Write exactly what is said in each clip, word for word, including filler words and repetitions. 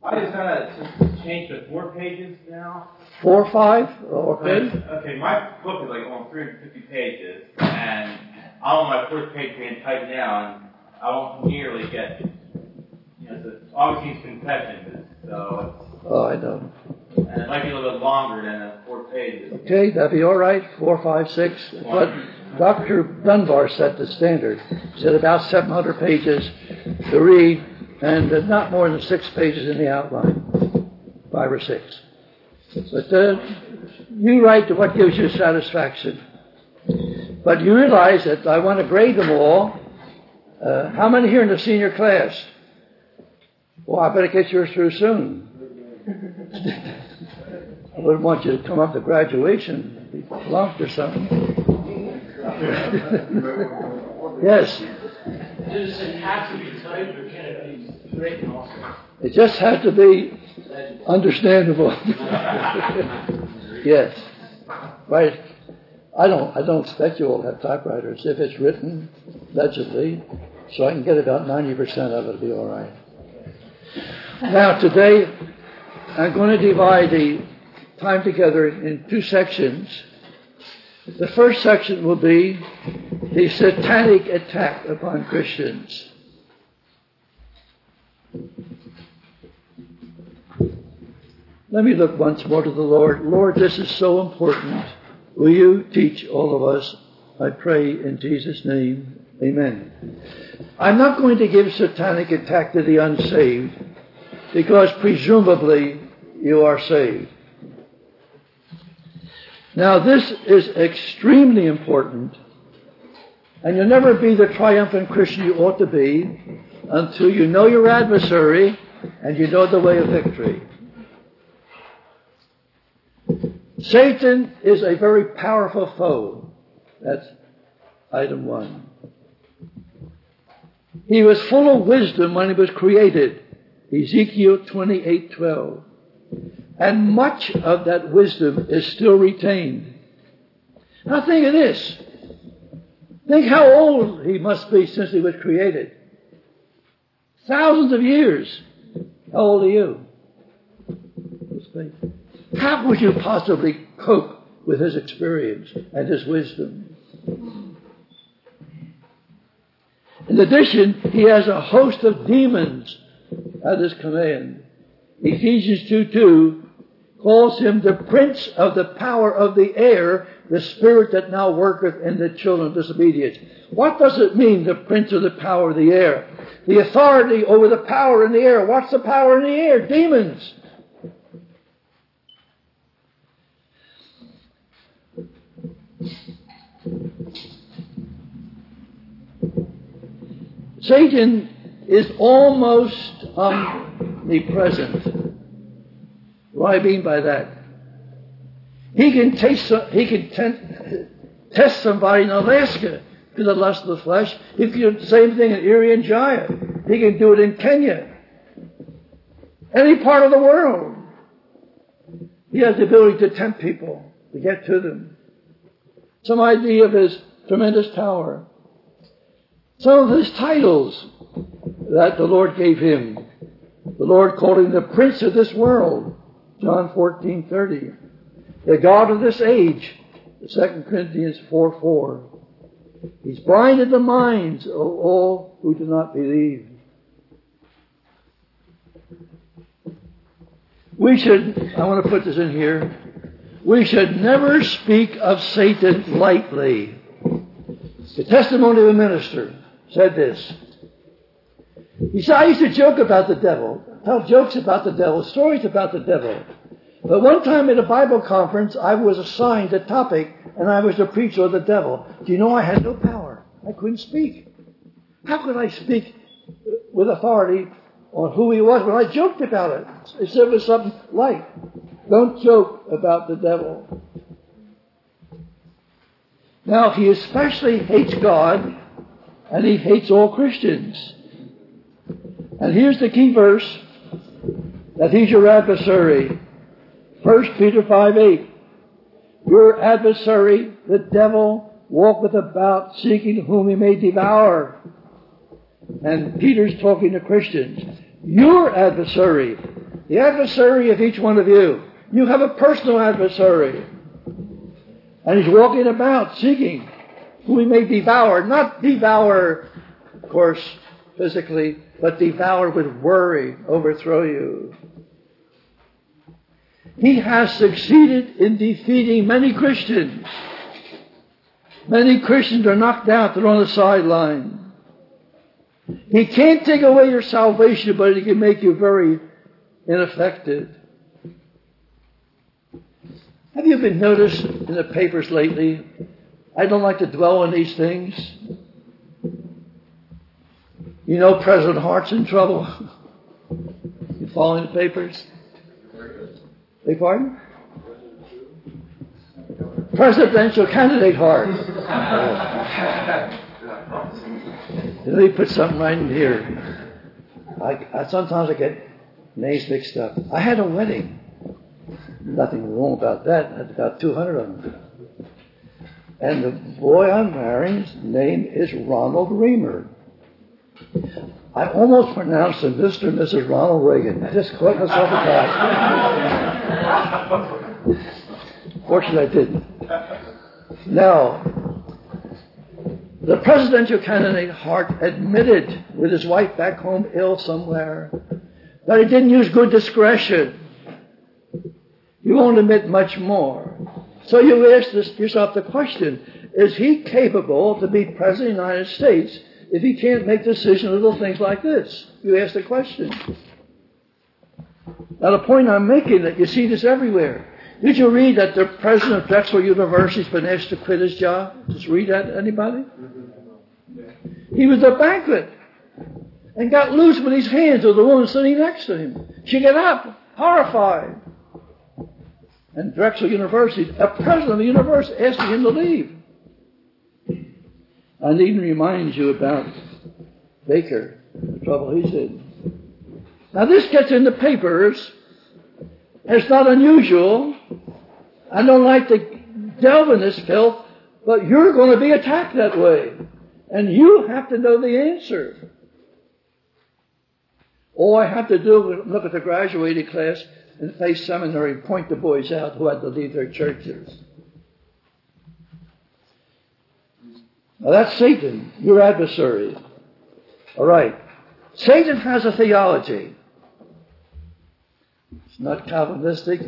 I just kind of changed to four pages now. Four or five? Okay. But, okay, my book is like on three hundred fifty pages, and I'm on my fourth page being typed now, and I won't nearly get, you know, so obviously it's confession, so it's, oh, I know. And it might be a little bit longer than uh, four pages. Okay, that'd be all right. Four, five, six. But Doctor Dunbar set the standard. He said about seven hundred pages to read, and uh, not more than six pages in the outline. Five or six. But uh, you write to what gives you satisfaction. But you realize that I want to grade them all. Uh, how many here in the senior class? Well, I better get yours through soon. I wouldn't want you to come up to graduation, be flunked or something. Yes. Does it have to be typed, or can it be written also? It just has to be understandable. Yes. Right. I don't I don't expect you all to have typewriters. If it's written legibly, so I can get about ninety percent of it, it'll be all right. Now today I'm going to divide the time together in two sections. The first section will be the satanic attack upon Christians. Let me look once more to the Lord. Lord, this is so important. Will you teach all of us? I pray in Jesus' name. Amen. I'm not going to give satanic attack to the unsaved, because presumably you are saved. Now this is extremely important, and you'll never be the triumphant Christian you ought to be until you know your adversary and you know the way of victory. Satan is a very powerful foe. That's item one. He was full of wisdom when he was created. Ezekiel twenty-eight twelve. And much of that wisdom is still retained. Now think of this. Think how old he must be since he was created. Thousands of years. How old are you? How would you possibly cope with his experience and his wisdom? In addition, he has a host of demons at his command. Ephesians two two calls him the prince of the power of the air, the spirit that now worketh in the children of disobedience. What does it mean, the prince of the power of the air? The authority over the power in the air. What's the power in the air? Demons. Satan is almost omnipresent. What do I mean by that? He can taste, he can tent, test somebody in Alaska to the lust of the flesh. He can do the same thing in Irian Jaya. He can do it in Kenya. Any part of the world. He has the ability to tempt people, to get to them. Some idea of his tremendous power. Some of his titles that the Lord gave him. The Lord called him the prince of this world. John fourteen thirty. The God of this age. Second Corinthians four four. He's blinded the minds of all who do not believe. We should, I want to put this in here, we should never speak of Satan lightly. The testimony of a minister said this. He said, I used to joke about the devil, tell jokes about the devil, stories about the devil. But one time at a Bible conference, I was assigned a topic, and I was the preacher of the devil. Do you know I had no power? I couldn't speak. How could I speak with authority on who he was when I joked about it? It said it was something light. Don't joke about the devil. Now, he especially hates God, and he hates all Christians. And here's the key verse, that he's your adversary. First Peter five eight. Your adversary, the devil, walketh about seeking whom he may devour. And Peter's talking to Christians. Your adversary, The adversary of each one of you. You have a personal adversary. And he's walking about seeking who he may devour. Not devour, of course, physically, but devour with worry, overthrow you. He has succeeded in defeating many Christians. Many Christians are knocked out. They're on the sideline. He can't take away your salvation, but he can make you very ineffective. Have you been noticed in the papers lately? I don't like to dwell on these things. You know President Hart's in trouble. You following the papers? Beg pardon? Presidential candidate Hart. Let me put something right in here. I, I sometimes I get names mixed up. I had a wedding. Nothing wrong about that. I had about two hundred of them. And the boy I'm marrying's name is Ronald Reamer. I almost pronounced him Mister and Missus Ronald Reagan. I just caught myself attack. Fortunately, I didn't. Now, the presidential candidate Hart admitted with his wife back home ill somewhere that he didn't use good discretion. You won't admit much more. So you ask this, yourself the question, is he capable to be President of the United States if he can't make decisions on little things like this? You ask the question. Now the point I'm making, that you see this everywhere. Did you read that the president of Drexel University has been asked to quit his job? Just read that, anybody? He was at a banquet and got loose with his hands of the woman sitting next to him. She got up, horrified. And Drexel University, a president of the university, asking him to leave. And even reminds you about Baker, the trouble he's in. Now this gets in the papers. It's not unusual. I don't like to delve in this filth, but you're going to be attacked that way. And you have to know the answer. All I have to do is look at the graduating class in Faith Seminary and point the boys out who had to leave their churches. Now that's Satan, your adversary. All right. Satan has a theology. It's not Calvinistic.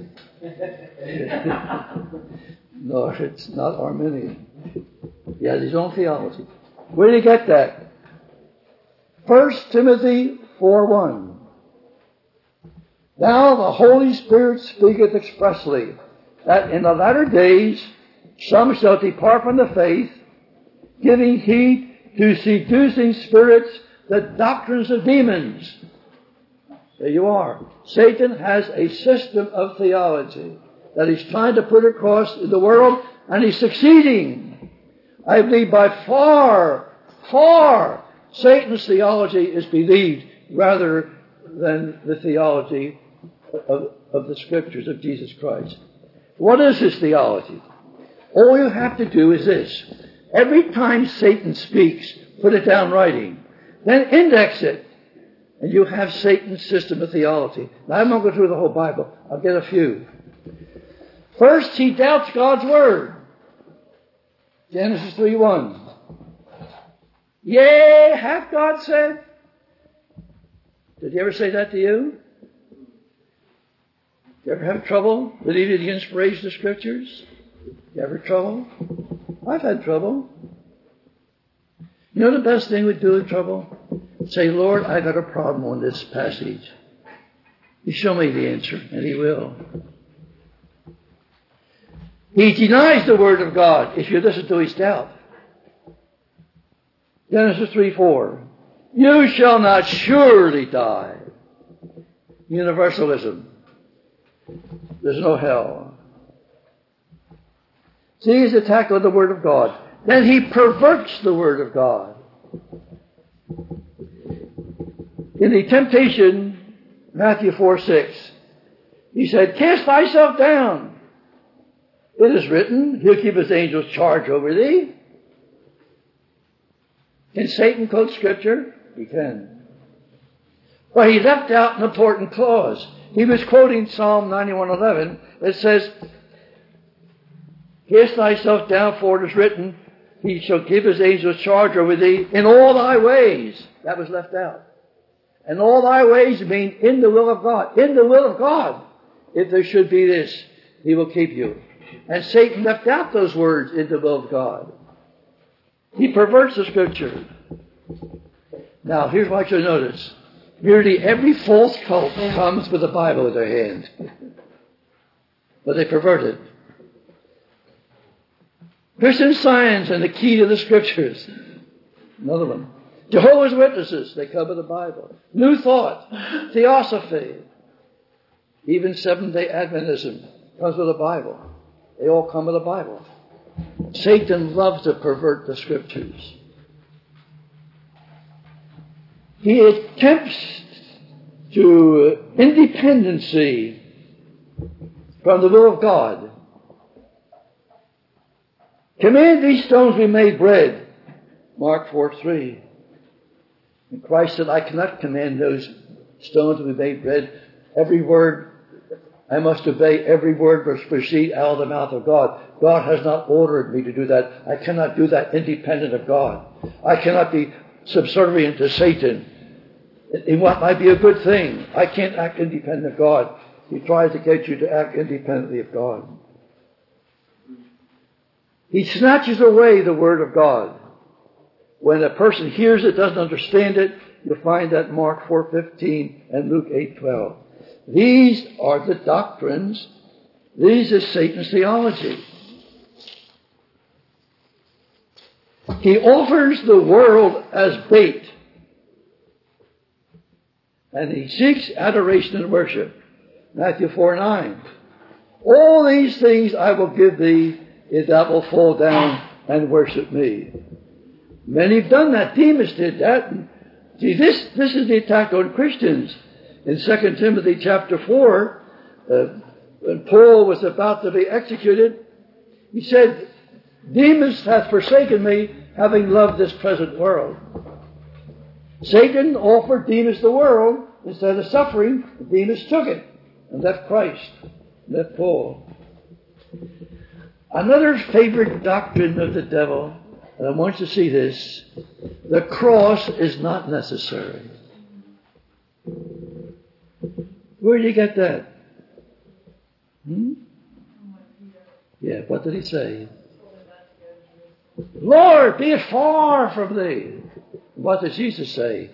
No, it's not Arminian. He has his own theology. Where did he get that? First Timothy four one. Now the Holy Spirit speaketh expressly, that in the latter days some shall depart from the faith, giving heed to seducing spirits, the doctrines of demons. There you are. Satan has a system of theology that he's trying to put across in the world, and he's succeeding. I believe by far, far, Satan's theology is believed rather than the theology of, of the Scriptures of Jesus Christ. What is his theology? All you have to do is this. Every time Satan speaks, put it down writing. Then index it. And you have Satan's system of theology. Now, I'm not going through the whole Bible. I'll get a few. First, he doubts God's Word. Genesis three one. Yea, hath God said? Did he ever say that to you? You ever have trouble believing the inspiration of Scriptures? You ever trouble? I've had trouble. You know the best thing we do with trouble? Say, Lord, I got a problem on this passage. You show me the answer, and he will. He denies the Word of God if you listen to his doubt. Genesis three four. You shall not surely die. Universalism. There's no hell. See his attack on the Word of God. Then he perverts the Word of God. In the temptation, Matthew four six, he said, cast thyself down. It is written, he'll keep his angels charge over thee. Can Satan quote Scripture? He can. But he left out an important clause. He was quoting Psalm ninety-one eleven. It says, cast thyself down, for it is written, he shall give his angels charge over thee in all thy ways. That was left out. And all thy ways mean in the will of God. In the will of God. If there should be this, he will keep you. And Satan left out those words, in the will of God. He perverts the Scripture. Now, here's what I want you to notice. Nearly every false cult comes with the Bible in their hand. But they pervert it. Christian Science and the key to the Scriptures. Another one. Jehovah's Witnesses, they come with the Bible. New Thought, Theosophy, even Seventh-day Adventism comes with the Bible. They all come with the Bible. Satan loves to pervert the Scriptures. He attempts to independency from the will of God. Command these stones be made bread. Mark four three. And Christ said, I cannot command those stones to be made bread. Every word, I must obey every word which proceeds out of the mouth of God. God has not ordered me to do that. I cannot do that independent of God. I cannot be subservient to Satan in what might be a good thing. I can't act independent of God. He tries to get you to act independently of God. He snatches away the Word of God. When a person hears it, doesn't understand it, you'll find that in Mark four fifteen and Luke eight twelve. These are the doctrines. These is Satan's theology. He offers the world as bait. And he seeks adoration and worship. Matthew four nine. All these things I will give thee if thou wilt fall down and worship me. Many have done that. Demas did that. And see, this, this is the attack on Christians. In Second Timothy chapter four, uh, when Paul was about to be executed, he said, Demas hath forsaken me, having loved this present world. Satan offered Demas the world instead of suffering. Demas took it and left Christ, left Paul. Another favorite doctrine of the devil, and I want you to see this, the cross is not necessary. Where did he get that? Hmm? Yeah, what did he say? Lord, be it far from thee. What did Jesus say?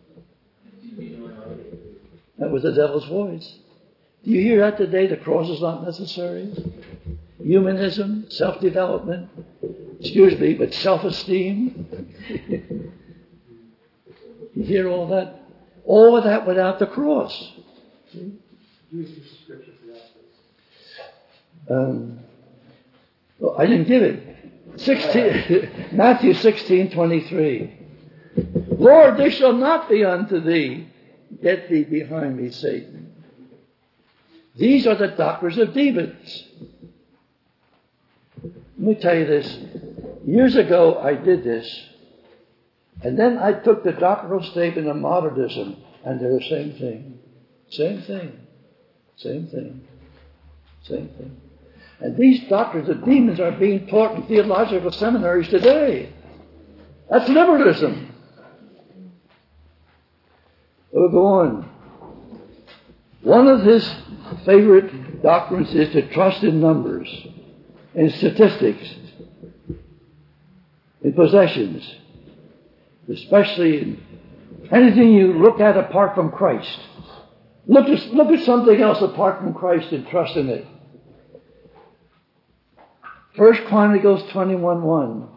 That was the devil's voice. Do you hear that today? The cross is not necessary. Humanism, self-development, excuse me, but self-esteem. You hear all that? All of that without the cross. See? Um, well, I didn't give it. sixteen, Matthew sixteen twenty-three. Lord, there shall not be unto thee, get thee behind me, Satan. These are the doctrines of demons. Let me tell you this. Years ago, I did this. And then I took the doctrinal statement of modernism, and they're the same thing. Same thing. Same thing. Same thing. And these doctrines of demons are being taught in theological seminaries today. That's liberalism. We'll go on. One of his favorite doctrines is to trust in numbers, in statistics, in possessions, especially in anything you look at apart from Christ. Look at, look at something else apart from Christ and trust in it. First Chronicles twenty-one one.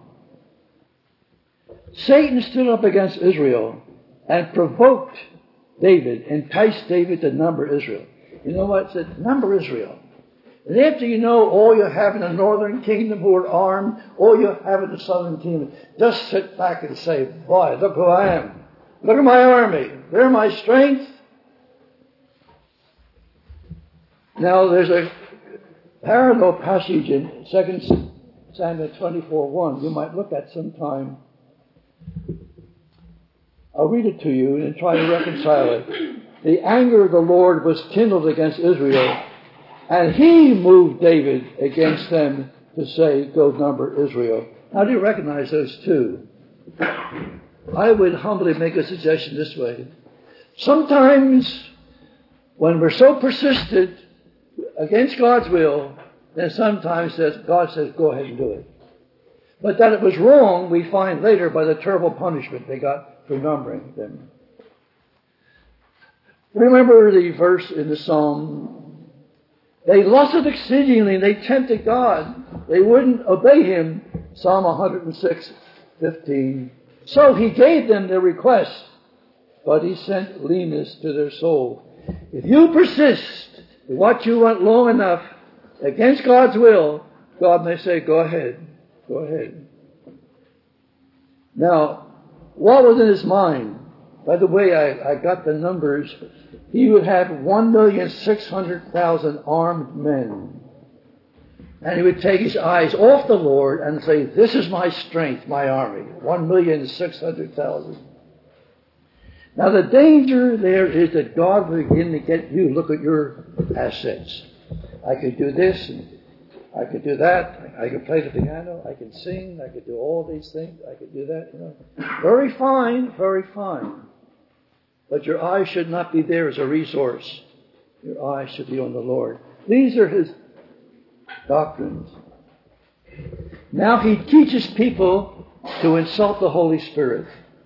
Satan stood up against Israel and provoked David, enticed David to number Israel. You know what? It said, number Israel. And after you know all you have in the northern kingdom who are armed, all you have in the southern kingdom, just sit back and say, boy, look who I am. Look at my army. They're my strength. Now there's a parallel passage in Second Samuel twenty-four one. You might look at sometime. I'll read it to you and try to reconcile it. the anger of the Lord was kindled against Israel, and he moved David against them to say, go number Israel. How do you recognize those two? I would humbly make a suggestion this way. Sometimes when we're so persistent against God's will, then sometimes God says, go ahead and do it. But that it was wrong, we find later by the terrible punishment they got for numbering them. Remember the verse in the Psalm, they lusted exceedingly, they tempted God. They wouldn't obey him. Psalm one oh six, fifteen. So he gave them their request, but he sent leanness to their soul. If you persist in what you want long enough against God's will, God may say, go ahead, go ahead. Now, what was in his mind? By the way, I, I got the numbers. He would have one million six hundred thousand armed men. And he would take his eyes off the Lord and say, this is my strength, my army. one million six hundred thousand. Now the danger there is that God will begin to get you, look at your assets. I could do this, and I could do that. I could play the piano. I could sing. I could do all these things. I could do that. You know, very fine, very fine. But your eyes should not be there as a resource. Your eyes should be on the Lord. These are his doctrines. Now he teaches people to insult the Holy Spirit.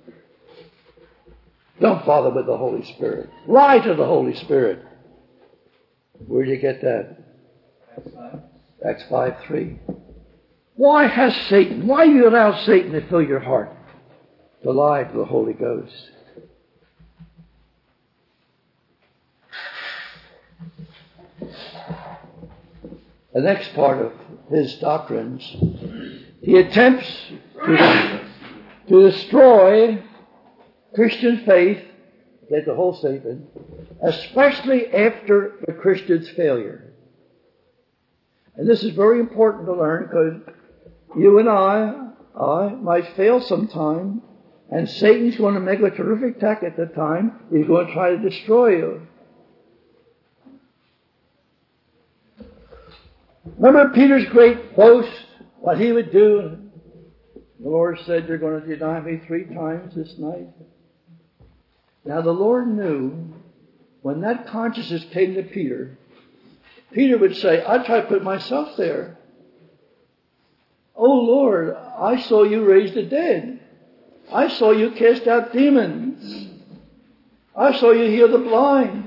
Don't bother with the Holy Spirit. Lie to the Holy Spirit. Where do you get that? Acts five three. Why has Satan, why do you allow Satan to fill your heart to lie to the Holy Ghost? The next part of his doctrines, he attempts to, to destroy Christian faith, get the whole statement, especially after the Christian's failure. And this is very important to learn because you and I, I might fail sometime, and Satan's going to make a terrific attack at the time. He's going to try to destroy you. Remember Peter's great boast, what he would do? The Lord said, you're going to deny me three times this night. Now the Lord knew when that consciousness came to Peter, Peter would say, I try to put myself there. Oh Lord, I saw you raise the dead. I saw you cast out demons. I saw you heal the blind.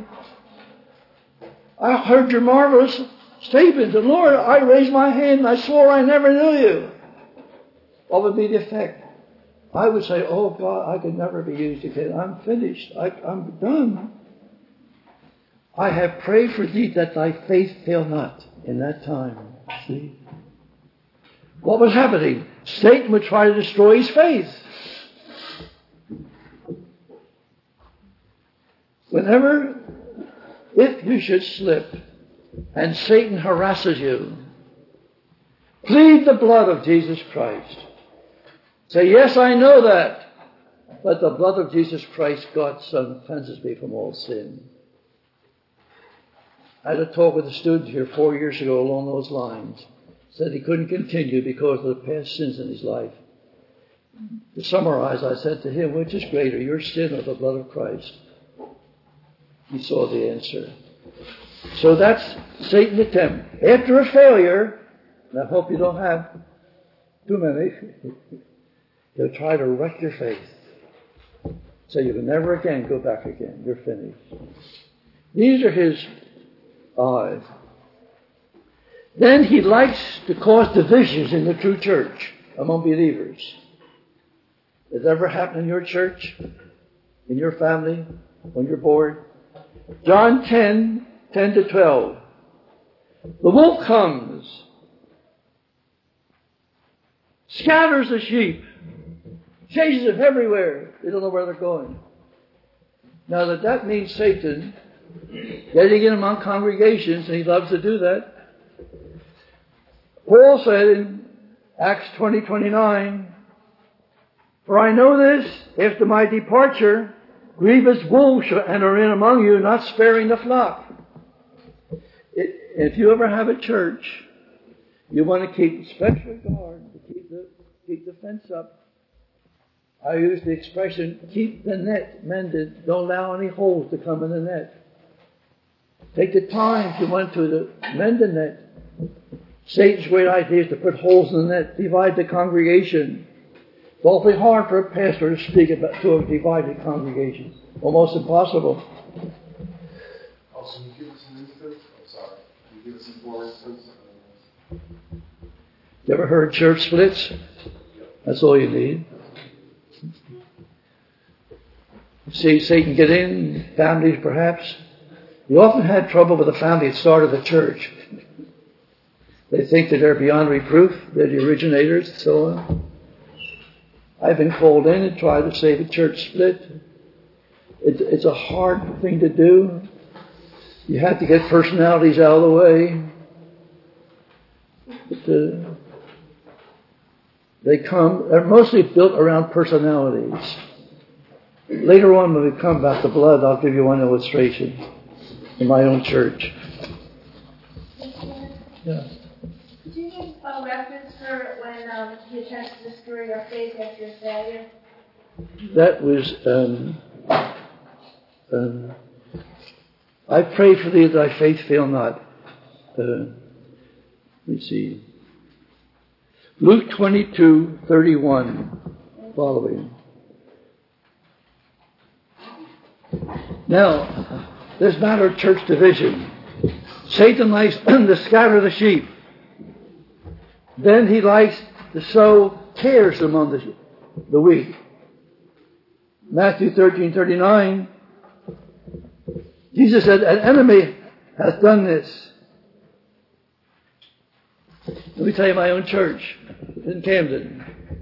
I heard your marvelous statements. And Lord, I raised my hand and I swore I never knew you. What would be the effect? I would say, oh God, I could never be used again. I'm finished. I, I'm done. I have prayed for thee that thy faith fail not in that time. See? What was happening? Satan would try to destroy his faith. Whenever, if you should slip and Satan harasses you, plead the blood of Jesus Christ. Say, yes, I know that, but the blood of Jesus Christ, God's Son, cleanses me from all sin. I had a talk with a student here four years ago along those lines. Said he couldn't continue because of the past sins in his life. To summarize, I said to him, which is greater, your sin or the blood of Christ? He saw the answer. So that's Satan's attempt. After a failure, and I hope you don't have too many, he'll try to wreck your faith. So you can never again go back again. You're finished. These are his eyes. Then he likes to cause divisions in the true church among believers. Has it ever happened in your church? In your family? On your board? John ten, ten to twelve. The wolf comes, scatters the sheep, chases them everywhere. They don't know where they're going. Now that that means Satan getting in among congregations, and he loves to do that. Paul said in Acts twenty, twenty-nine, for I know this, after my departure, grievous wolves shall enter in among you, not sparing the flock. It, if you ever have a church, you want to keep special guard, to keep the, keep the fence up. I use the expression, keep the net mended. Don't allow any holes to come in the net. Take the time if you want to, to mend the net. Satan's great idea is to put holes in the net, divide the congregation. It's awfully hard for a pastor to speak about to a divided congregation. Almost impossible. Also, can you give us an instance? I'm sorry. Can you give us some more instance? You ever heard church splits? That's all you need. See Satan get in, families perhaps. You often had trouble with the family that started the church. They think that they're beyond reproof, they're the originators, and so on. I've been called in and tried to save a church split. It, it's a hard thing to do. You have to get personalities out of the way. But, uh, they come, they're mostly built around personalities. Later on, when we come back to blood, I'll give you one illustration in my own church. Yeah. Did you give a reference for when um, he attempts to destroy your faith after your failure? That was, um, um, I pray for thee that thy faith fail not. Uh, let me see. Luke twenty-two thirty-one, following. Now, this matter of church division. Satan likes to scatter the sheep. Then he likes to sow tares among the, the wheat. Matthew thirteen thirty-nine. Jesus said, an enemy hath done this. Let me tell you my own church in Camden.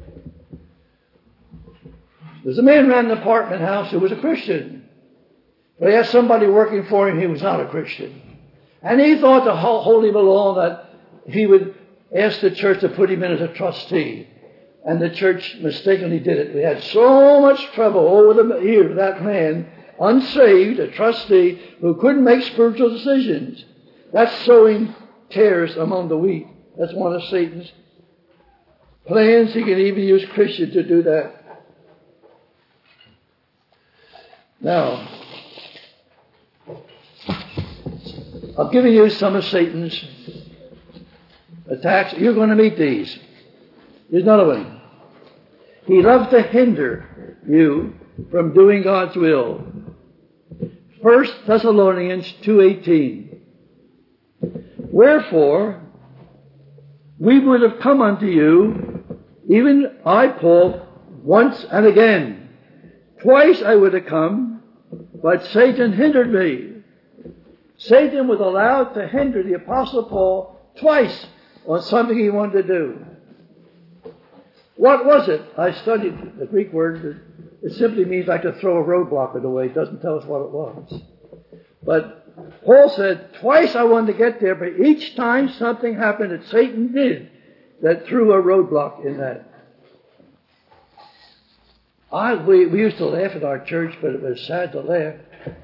There's a man ran an apartment house who was a Christian. But he had somebody working for him who was not a Christian. And he thought to hold him along that he would ask the church to put him in as a trustee. And the church mistakenly did it. We had so much trouble over the years with that man, unsaved, a trustee, who couldn't make spiritual decisions. That's sowing tares among the wheat. That's one of Satan's plans. He can even use Christians to do that. Now, I've given you some of Satan's attacks. You're going to meet these. Here's another one. He loves to hinder you from doing God's will. First Thessalonians two eighteen. Wherefore, we would have come unto you, even I, Paul, once and again. Twice I would have come, but Satan hindered me. Satan was allowed to hinder the Apostle Paul twice on something he wanted to do. What was it? I studied the Greek word. It simply means like to throw a roadblock in the way. It doesn't tell us what it was. But Paul said, twice I wanted to get there, but each time something happened that Satan did that threw a roadblock in that. I, we, we used to laugh at our church, but it was sad to laugh.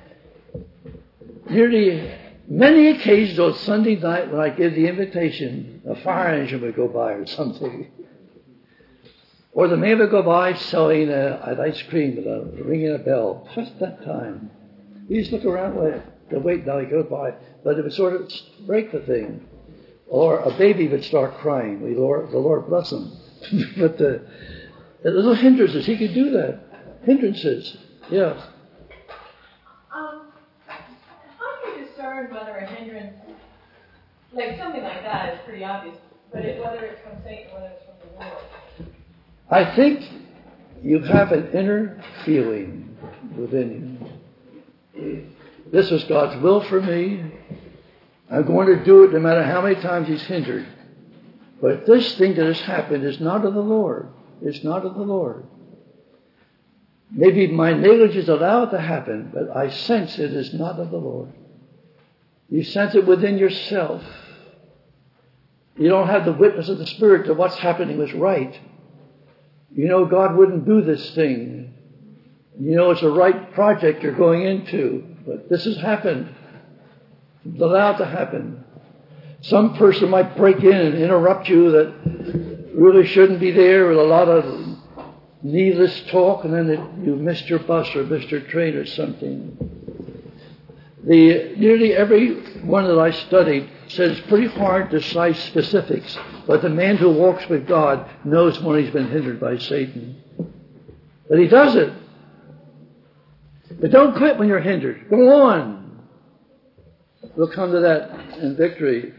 Nearly many occasions on Sunday night when I give the invitation, a fire engine would go by or something. Or the man would go by selling uh, an ice cream with a ringing a bell. Just that time. We used to look around to wait now he goes by, but it would sort of break the thing. Or a baby would start crying. We Lord, the Lord bless him. But the, the little hindrances, he could do that. Hindrances, yeah. Um, how do you discern whether a hindrance, like something like that, is pretty obvious, but it, whether it's from Satan, whether it's from the Lord? I think you have an inner feeling within you. This was God's will for me. I'm going to do it no matter how many times He's hindered. But this thing that has happened is not of the Lord. It's not of the Lord. Maybe my negligence allowed it to happen, but I sense it is not of the Lord. You sense it within yourself. You don't have the witness of the Spirit that what's happening was right. You know God wouldn't do this thing You know it's the right project you're going into, but this has happened. It's allowed to happen. Some person might break in and interrupt you that really shouldn't be there with a lot of needless talk, and then it, you missed your bus or missed your train or something. The, nearly every one that I studied said it's pretty hard to cite specifics, but the man who walks with God knows when he's been hindered by Satan. But he does it. But don't quit when you're hindered. Go on. We'll come to that in victory.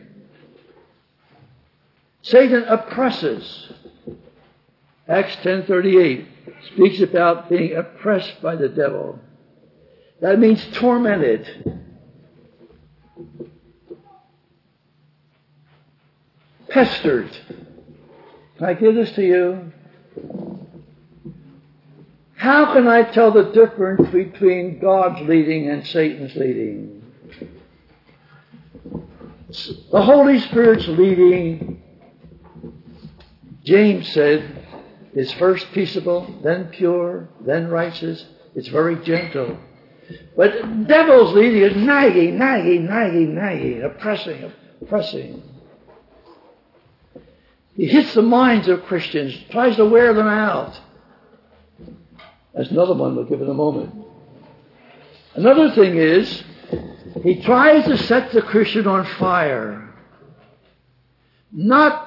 Satan oppresses. Acts ten thirty-eight speaks about being oppressed by the devil. That means tormented. Pestered. Can I give this to you? How can I tell the difference between God's leading and Satan's leading? The Holy Spirit's leading, James said, is first peaceable, then pure, then righteous. It's very gentle. But the devil's leading is nagging, nagging, nagging, nagging, oppressing, oppressing. He hits the minds of Christians, tries to wear them out. That's another one we'll give in a moment. Another thing is, he tries to set the Christian on fire. Not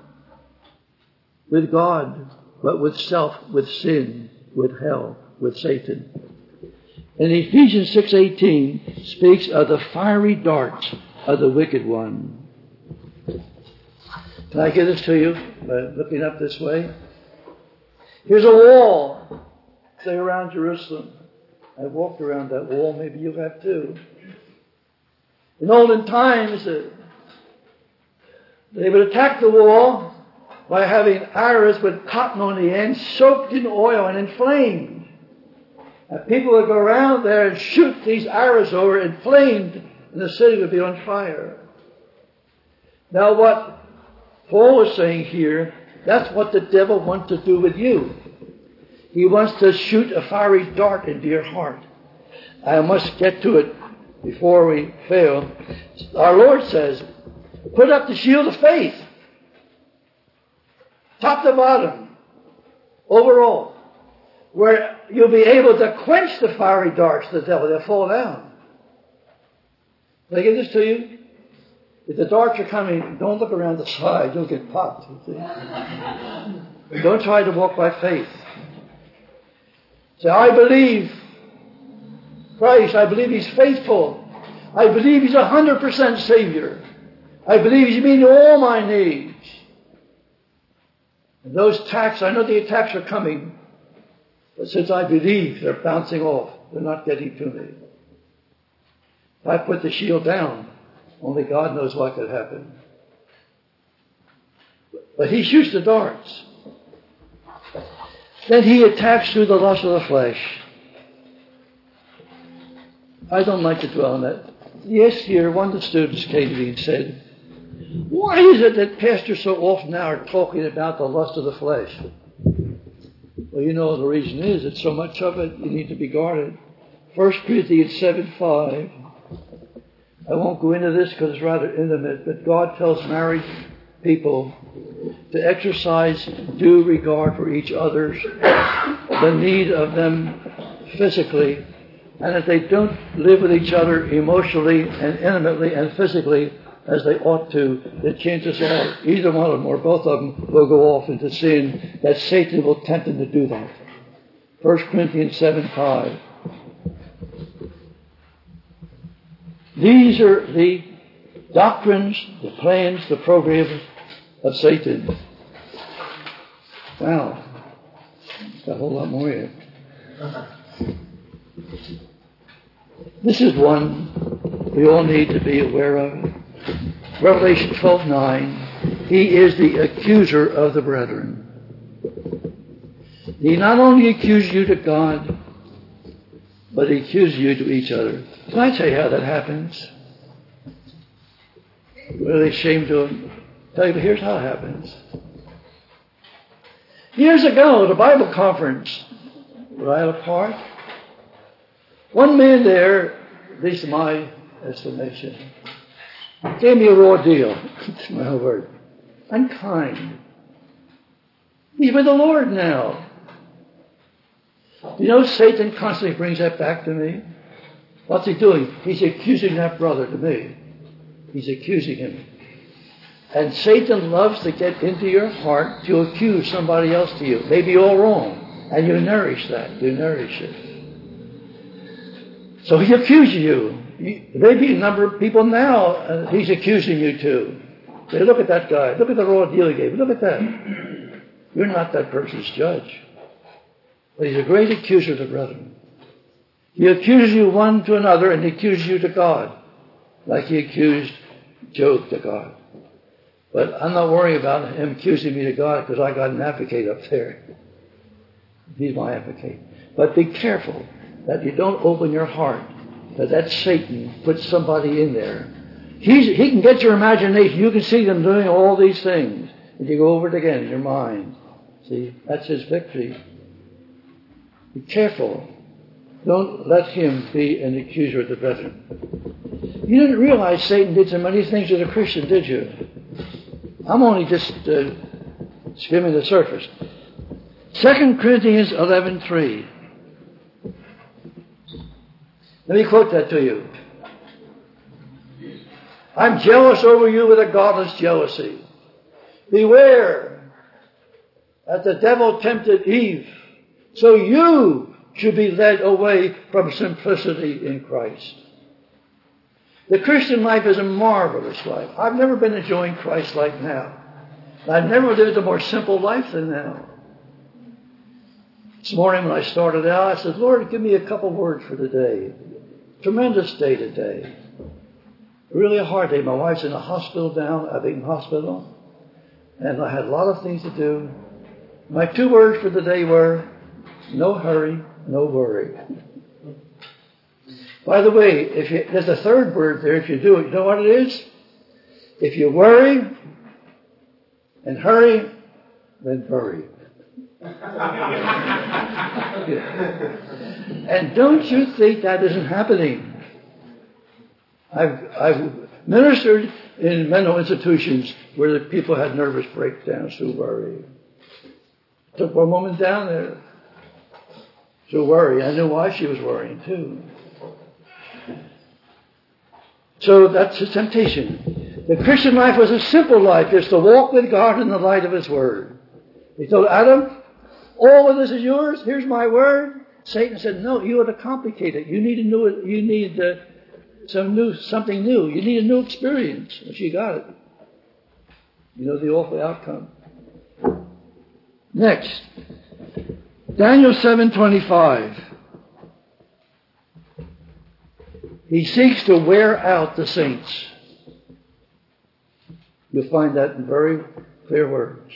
with God, but with self, with sin, with hell, with Satan. And Ephesians six eighteen speaks of the fiery darts of the wicked one. Can I give this to you by looking up this way? Here's a wall, say around Jerusalem. I walked around that wall, maybe you have too. In olden times, uh, they would attack the wall by having arrows with cotton on the end, soaked in oil and inflamed. And people would go around there and shoot these arrows over, inflamed, and the city would be on fire. Now what Paul is saying here, that's what the devil wants to do with you. He wants to shoot a fiery dart into your heart. I must get to it before we fail. Our Lord says, put up the shield of faith. Top to bottom. Overall. Where you'll be able to quench the fiery darts of the devil. They'll fall down. Can I give this to you? If the darts are coming, don't look around the side. You'll get popped. You see? Don't try to walk by faith. Say, I believe Christ. I believe He's faithful. I believe He's a hundred percent Savior. I believe He's meeting all my needs. And those attacks, I know the attacks are coming. But since I believe, they're bouncing off. They're not getting to me. If I put the shield down, only God knows what could happen. But He shoots the darts. Then He attacks through the lust of the flesh. I don't like to dwell on that. Yes, year, one of the students came to me and said, why is it that pastors so often now are talking about the lust of the flesh? Well, you know the reason is that so much of it, you need to be guarded. First Corinthians seven five. I won't go into this because it's rather intimate, but God tells married people to exercise due regard for each other's, the need of them physically, and if they don't live with each other emotionally and intimately and physically as they ought to, the chances are either one of them or both of them will go off into sin, that Satan will tempt them to do that. First Corinthians seven five. These are the doctrines, the plans, the program of Satan. Wow. Got a whole lot more here. This is one we all need to be aware of. Revelation twelve nine. He is the accuser of the brethren. He not only accuses you to God, but he accuses you to each other. Can I tell you how that happens? Really ashamed to tell you, but here's how it happens. Years ago at a Bible conference, right apart. One man there, at least in my estimation, gave me a raw deal. That's my whole word. Unkind. He's with the Lord now. You know, Satan constantly brings that back to me. What's he doing? He's accusing that brother to me. He's accusing him. And Satan loves to get into your heart to accuse somebody else to you. Maybe all wrong. And you nourish that. You nourish it. So he accuses you. Maybe a number of people now, uh, he's accusing you too. Say, look at that guy. Look at the raw deal he gave. Look at that. You're not that person's judge. But he's a great accuser of the brethren. He accuses you one to another, and he accuses you to God, like he accused Job to God. But I'm not worrying about him accusing me to God, because I got an advocate up there. He's my advocate. But be careful that you don't open your heart, that that Satan puts somebody in there. He's, he can get your imagination. You can see them doing all these things. And you go over it again in your mind. See, that's his victory. Be careful. Don't let him be an accuser of the brethren. You didn't realize Satan did so many things as a Christian, did you? I'm only just uh, skimming the surface. Second Corinthians eleven three. Let me quote that to you. I'm jealous over you with a godless jealousy. Beware that the devil tempted Eve, so you should be led away from simplicity in Christ. The Christian life is a marvelous life. I've never been enjoying Christ like now. I've never lived a more simple life than now. This morning when I started out, I said, Lord, give me a couple words for today. Tremendous day today. Really a hard day. My wife's in a hospital down, Abington Hospital. And I had a lot of things to do. My two words for the day were, no hurry, no worry. By the way, if you, there's a third word there if you do it. You know what it is? If you worry and hurry, then bury. And don't you think that isn't happening? I've, I've ministered in mental institutions where the people had nervous breakdowns through worry. Took one woman down there through worry. I knew why she was worrying too. So that's the temptation. The Christian life was a simple life, just to walk with God in the light of His Word. He told Adam, all of this is yours, here's my Word. Satan said, no, you ought to complicate it. You need a new, you need uh, some new, something new. You need a new experience. Well, she got it. You know the awful outcome. Next, Daniel seven twenty-five. He seeks to wear out the saints. You'll find that in very clear words.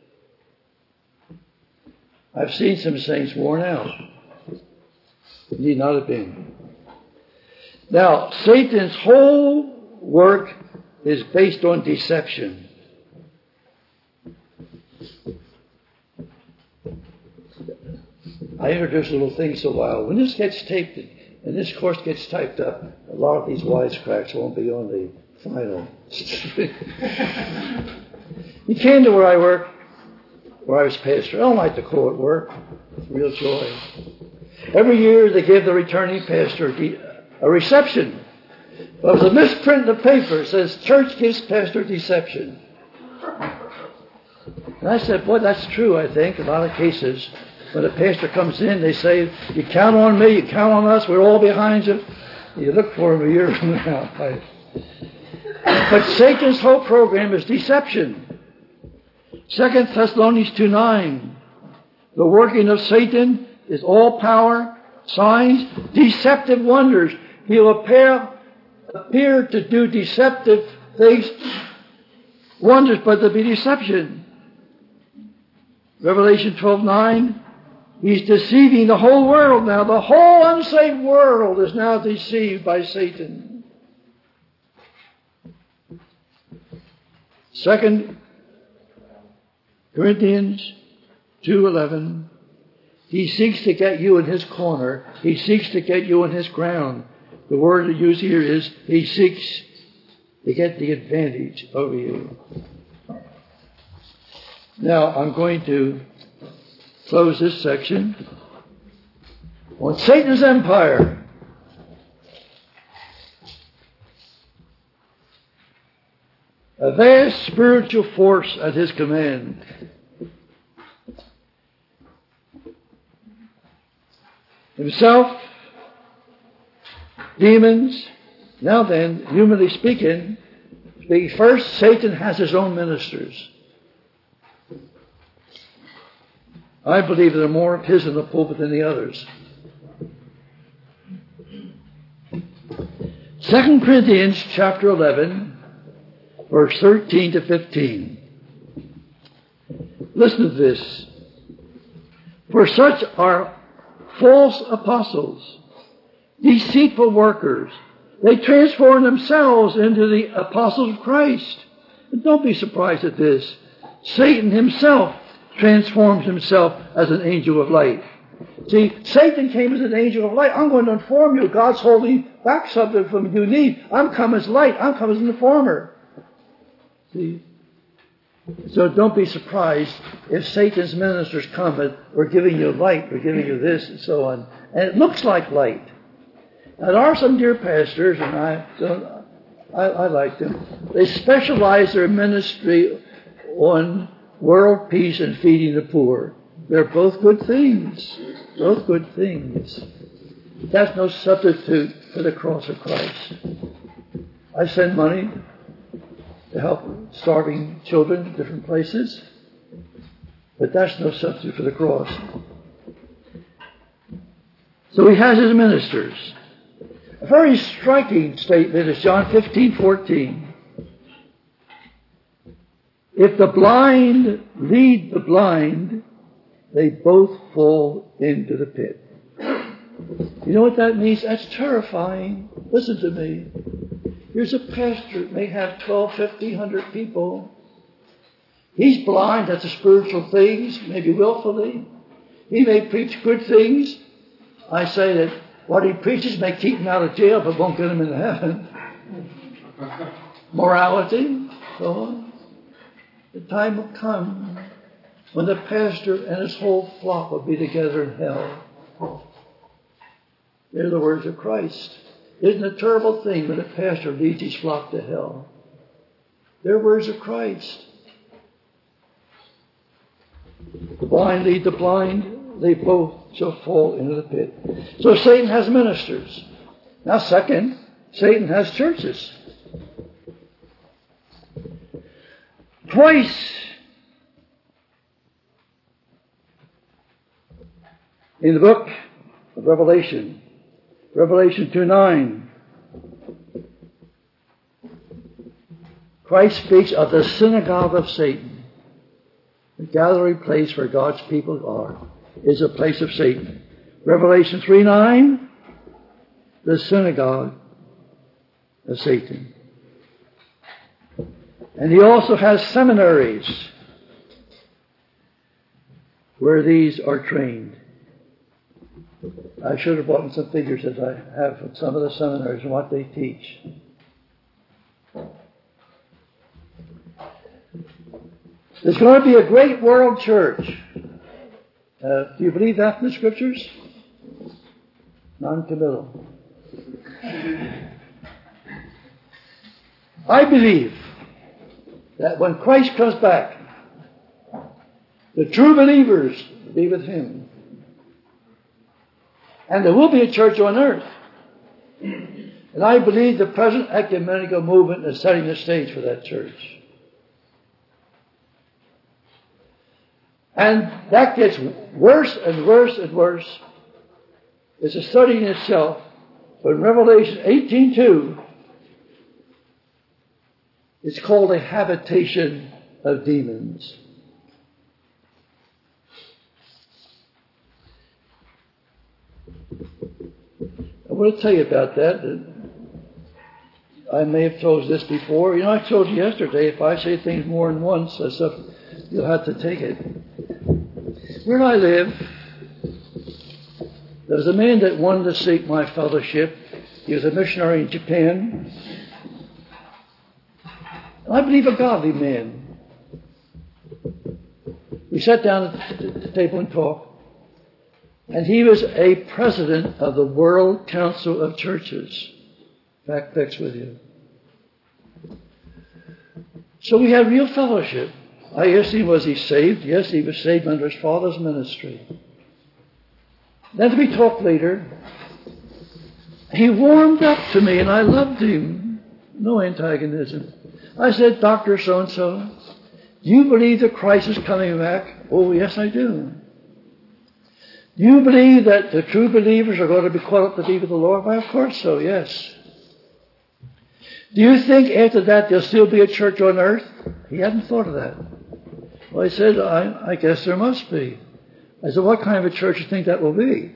I've seen some saints worn out. Need not have been. Now, Satan's whole work is based on deception. I introduced little things a while. When this gets taped, and this course gets typed up, a lot of these wisecracks won't be on the final. He came to where I work, where I was pastor. I don't like to call it work. It's real joy. Every year they give the returning pastor a reception. But there's a misprint in the paper. It says, church gives pastor deception. And I said, boy, that's true, I think, in a lot of cases. When a pastor comes in, they say, you count on me, you count on us, we're all behind you. You look for him a year from now. But Satan's whole program is deception. Second Thessalonians two nine. The working of Satan is all power, signs, deceptive wonders. He will appear, appear to do deceptive things, wonders, but there be deception. Revelation twelve nine. He's deceiving the whole world now. The whole unsaved world is now deceived by Satan. Second Corinthians two eleven. He seeks to get you in his corner. He seeks to get you in his ground. The word used here is he seeks to get the advantage over you. Now, I'm going to close this section on Satan's empire. A vast spiritual force at his command. Himself, demons. Now then, humanly speaking, speaking first, Satan has his own ministers. I believe there are more of his in the pulpit than the others. Second Corinthians chapter eleven, verse thirteen to fifteen. Listen to this. For such are false apostles, deceitful workers. They transform themselves into the apostles of Christ. And don't be surprised at this. Satan himself transforms himself as an angel of light. See, Satan came as an angel of light. I'm going to inform you. God's holding back something from you need. I'm come as light. I'm come as an informer. See? So don't be surprised if Satan's ministers come and we're giving you light, we're giving you this and so on. And it looks like light. Now, there are some dear pastors, and I, so I, I like them. They specialize their ministry on world peace and feeding the poor. They're both good things. Both good things. That's no substitute for the cross of Christ. I send money to help starving children in different places, but that's no substitute for the cross. So he has his ministers. A very striking statement is John fifteen fourteen. If the blind lead the blind, they both fall into the pit. You know what that means? That's terrifying. Listen to me. Here's a pastor that may have twelve, fifty, one hundred people. He's blind to spiritual things, maybe willfully. He may preach good things. I say that what he preaches may keep him out of jail, but won't get him into heaven. Morality, so on. The time will come when the pastor and his whole flock will be together in hell. They're the words of Christ. Isn't it a terrible thing when a pastor leads his flock to hell? They're words of Christ. The blind lead the blind, they both shall fall into the pit. So Satan has ministers. Now second, Satan has churches. Twice in the book of Revelation, Revelation two nine, Christ speaks of the synagogue of Satan. The gathering place where God's people are is a place of Satan. Revelation three nine, the synagogue of Satan. And he also has seminaries where these are trained. I should have brought in some figures as I have from some of the seminaries and what they teach. There's going to be a great world church. Uh, do you believe that in the Scriptures? Non-committal. I believe that when Christ comes back, the true believers will be with him. And there will be a church on earth. And I believe the present ecumenical movement is setting the stage for that church. And that gets worse and worse and worse. It's a study in itself. But in Revelation eighteen two, it's called a habitation of demons. I want to tell you about that. I may have told you this before. You know, I told you yesterday, if I say things more than once, you'll have to take it. Where I live, There was a man that wanted to seek my fellowship. He was a missionary in Japan. I believe a godly man. We sat down at the table and talked. And he was a president of the World Council of Churches. Fact fix with you. So we had real fellowship. I asked him, was he saved? Yes, he was saved under his father's ministry. Then we talked later. He warmed up to me and I loved him. No antagonism. I said, Doctor so-and-so, do you believe that Christ is coming back? Oh, yes, I do. Do you believe that the true believers are going to be caught up to be with the Lord? Why, of course so, yes. Do you think after that there'll still be a church on earth? He hadn't thought of that. Well, I said, I, I guess there must be. I said, what kind of a church do you think that will be?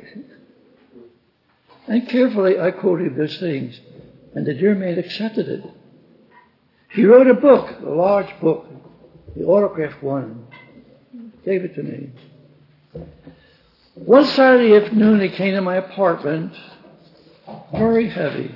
And carefully I quoted those things. And the dear man accepted it. He wrote a book, a large book, the autographed one. Gave it to me. One Saturday afternoon he came to my apartment, very heavy.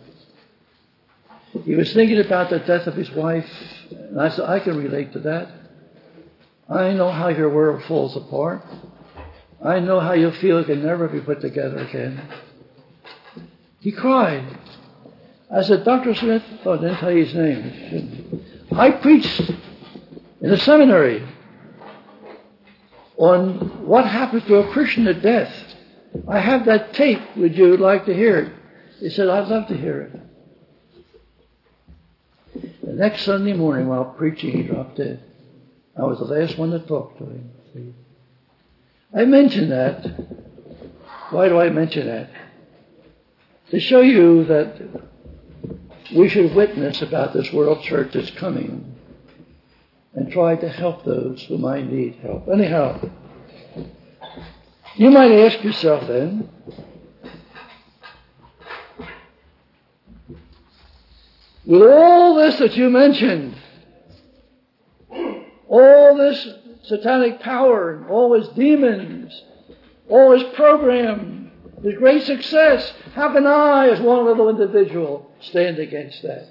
He was thinking about the death of his wife, and I said, I can relate to that. I know how your world falls apart. I know how you feel it can never be put together again. He cried. I said, Doctor Smith, oh, I didn't tell you his name. I preached in a seminary on what happens to a Christian at death. I have that tape. Would you like to hear it? He said, I'd love to hear it. The next Sunday morning while preaching, he dropped dead. I was the last one to talk to him. See? I mention that. Why do I mention that? To show you that we should witness about this world church that's coming and try to help those who might need help. Anyhow, you might ask yourself then, with all this that you mentioned, all this satanic power, all his demons, all his program, his great success, how can I, as one little individual, stand against that?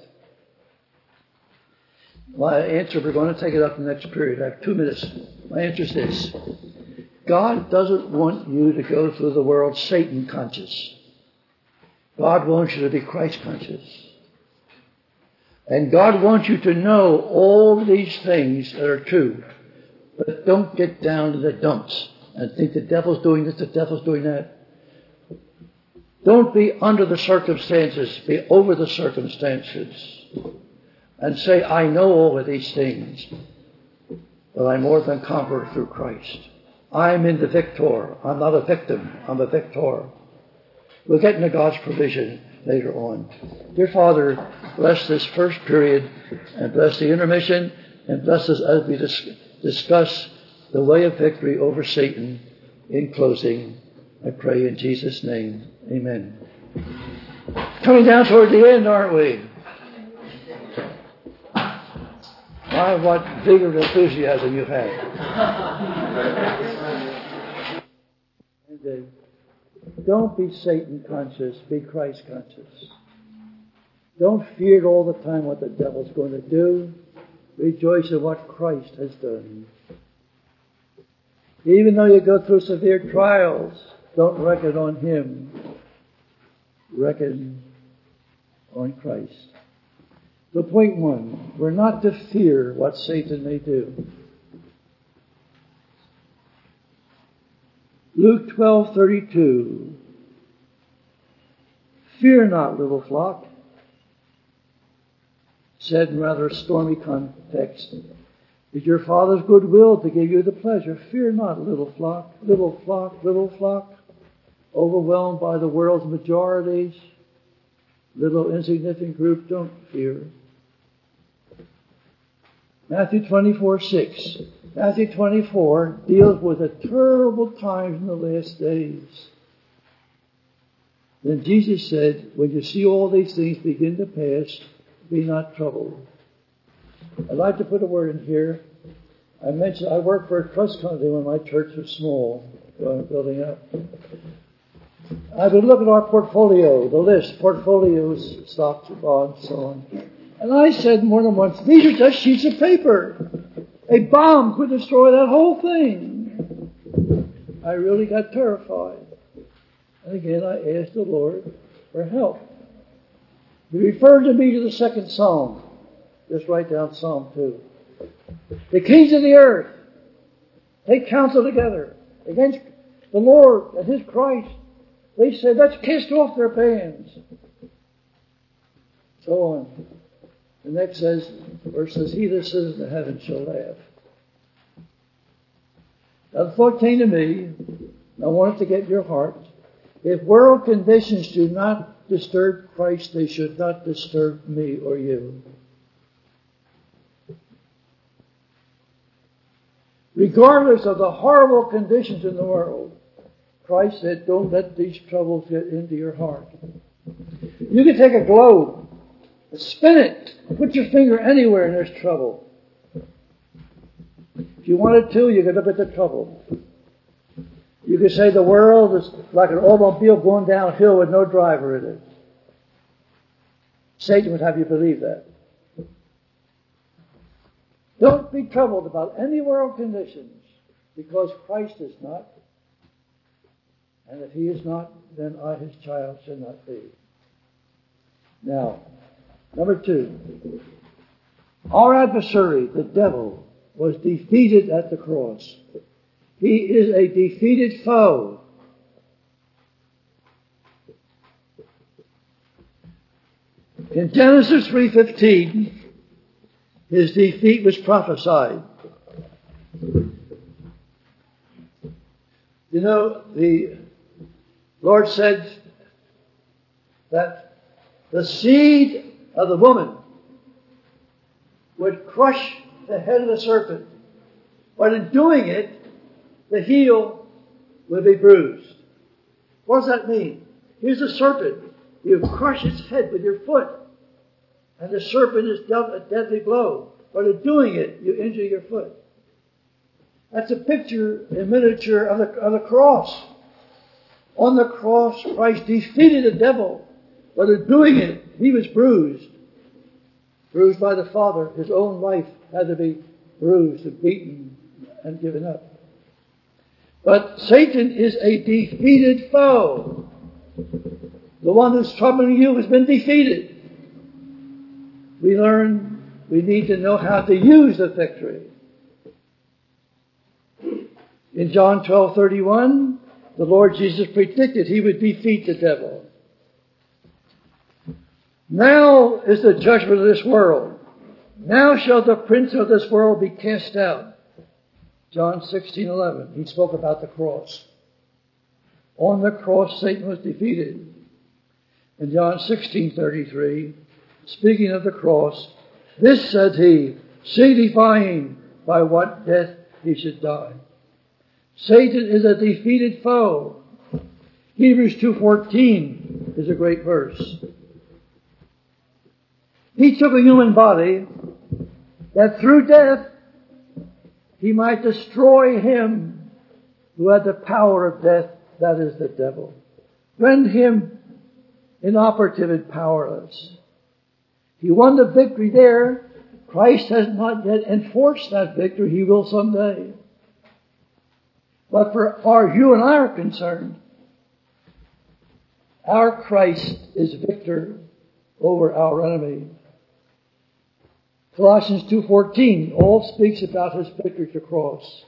My answer, we're going to take it up in the next period. I have two minutes. My answer is this. God doesn't want you to go through the world Satan conscious. God wants you to be Christ conscious. And God wants you to know all these things that are true. But don't get down to the dumps and think the devil's doing this, the devil's doing that. Don't be under the circumstances. Be over the circumstances. And say, I know all of these things, but I'm more than conqueror through Christ. I'm in the victor. I'm not a victim. I'm a victor. We'll get into God's provision later on. Dear Father, bless this first period and bless the intermission and bless us as we dis- discuss the way of victory over Satan. In closing, I pray in Jesus' name, amen. Coming down toward the end, aren't we? My, what vigor and enthusiasm you've had. And, uh, don't be Satan conscious, be Christ conscious. Don't fear all the time what the devil's going to do. Rejoice in what Christ has done. Even though you go through severe trials, don't reckon on him. Reckon on Christ. So point one, we're not to fear what Satan may do. Luke twelve thirty-two. Fear not, little flock. Said in rather a stormy context. It's your Father's good will to give you the pleasure. Fear not, little flock, little flock, little flock. Overwhelmed by the world's majorities. Little insignificant group, don't fear. Matthew twenty-four six. Matthew twenty-four deals with the terrible times in the last days. Then Jesus said, when you see all these things begin to pass, be not troubled. I'd like to put a word in here. I mentioned I worked for a trust company when my church was small, building up. I would look at our portfolio, the list, portfolios, stocks, bonds, so on. And I said more than once, these are just sheets of paper. A bomb could destroy that whole thing. I really got terrified. And again, I asked the Lord for help. He referred to me to the second Psalm. Just write down Psalm two. The kings of the earth take counsel together against the Lord and His Christ. They said, let's cast off their bands. So on. The next says, verse says, he that sits in the heavens shall laugh. Now the thought came to me, I want it to get in your heart. If world conditions do not disturb Christ, they should not disturb me or you. Regardless of the horrible conditions in the world, Christ said, don't let these troubles get into your heart. You can take a globe, spin it, put your finger anywhere and there's trouble. If you wanted to, you could look at the trouble. You could say the world is like an automobile going downhill with no driver in it. Satan would have you believe that. Don't be troubled about any world conditions, because Christ is not. And if He is not, then I, His child, should not be. Now, number two. Our adversary, the devil, was defeated at the cross. He is a defeated foe. In Genesis three fifteen, his defeat was prophesied. You know, the Lord said that the seed of the woman would crush the head of the serpent, but in doing it, the heel would be bruised. What does that mean? Here's a serpent. You crush its head with your foot, and the serpent is dealt a deadly blow. But in doing it, you injure your foot. That's a picture, a miniature of the, of the cross. On the cross, Christ defeated the devil, but in doing it, He was bruised. Bruised by the Father. His own life had to be bruised and beaten and given up. But Satan is a defeated foe. The one who's troubling you has been defeated. We learn we need to know how to use the victory. In John twelve thirty-one, the Lord Jesus predicted He would defeat the devil. Now is the judgment of this world. Now shall the prince of this world be cast out. John sixteen eleven. He spoke about the cross. On the cross, Satan was defeated. In John sixteen thirty-three, speaking of the cross, this said He, signifying by what death He should die. Satan is a defeated foe. Hebrews two fourteen is a great verse. He took a human body that through death He might destroy him who had the power of death, that is the devil. Rend him inoperative and powerless. He won the victory there. Christ has not yet enforced that victory. He will someday. But for our, you and I are concerned, our Christ is victor over our enemy. Colossians two fourteen all speaks about His victory at the cross.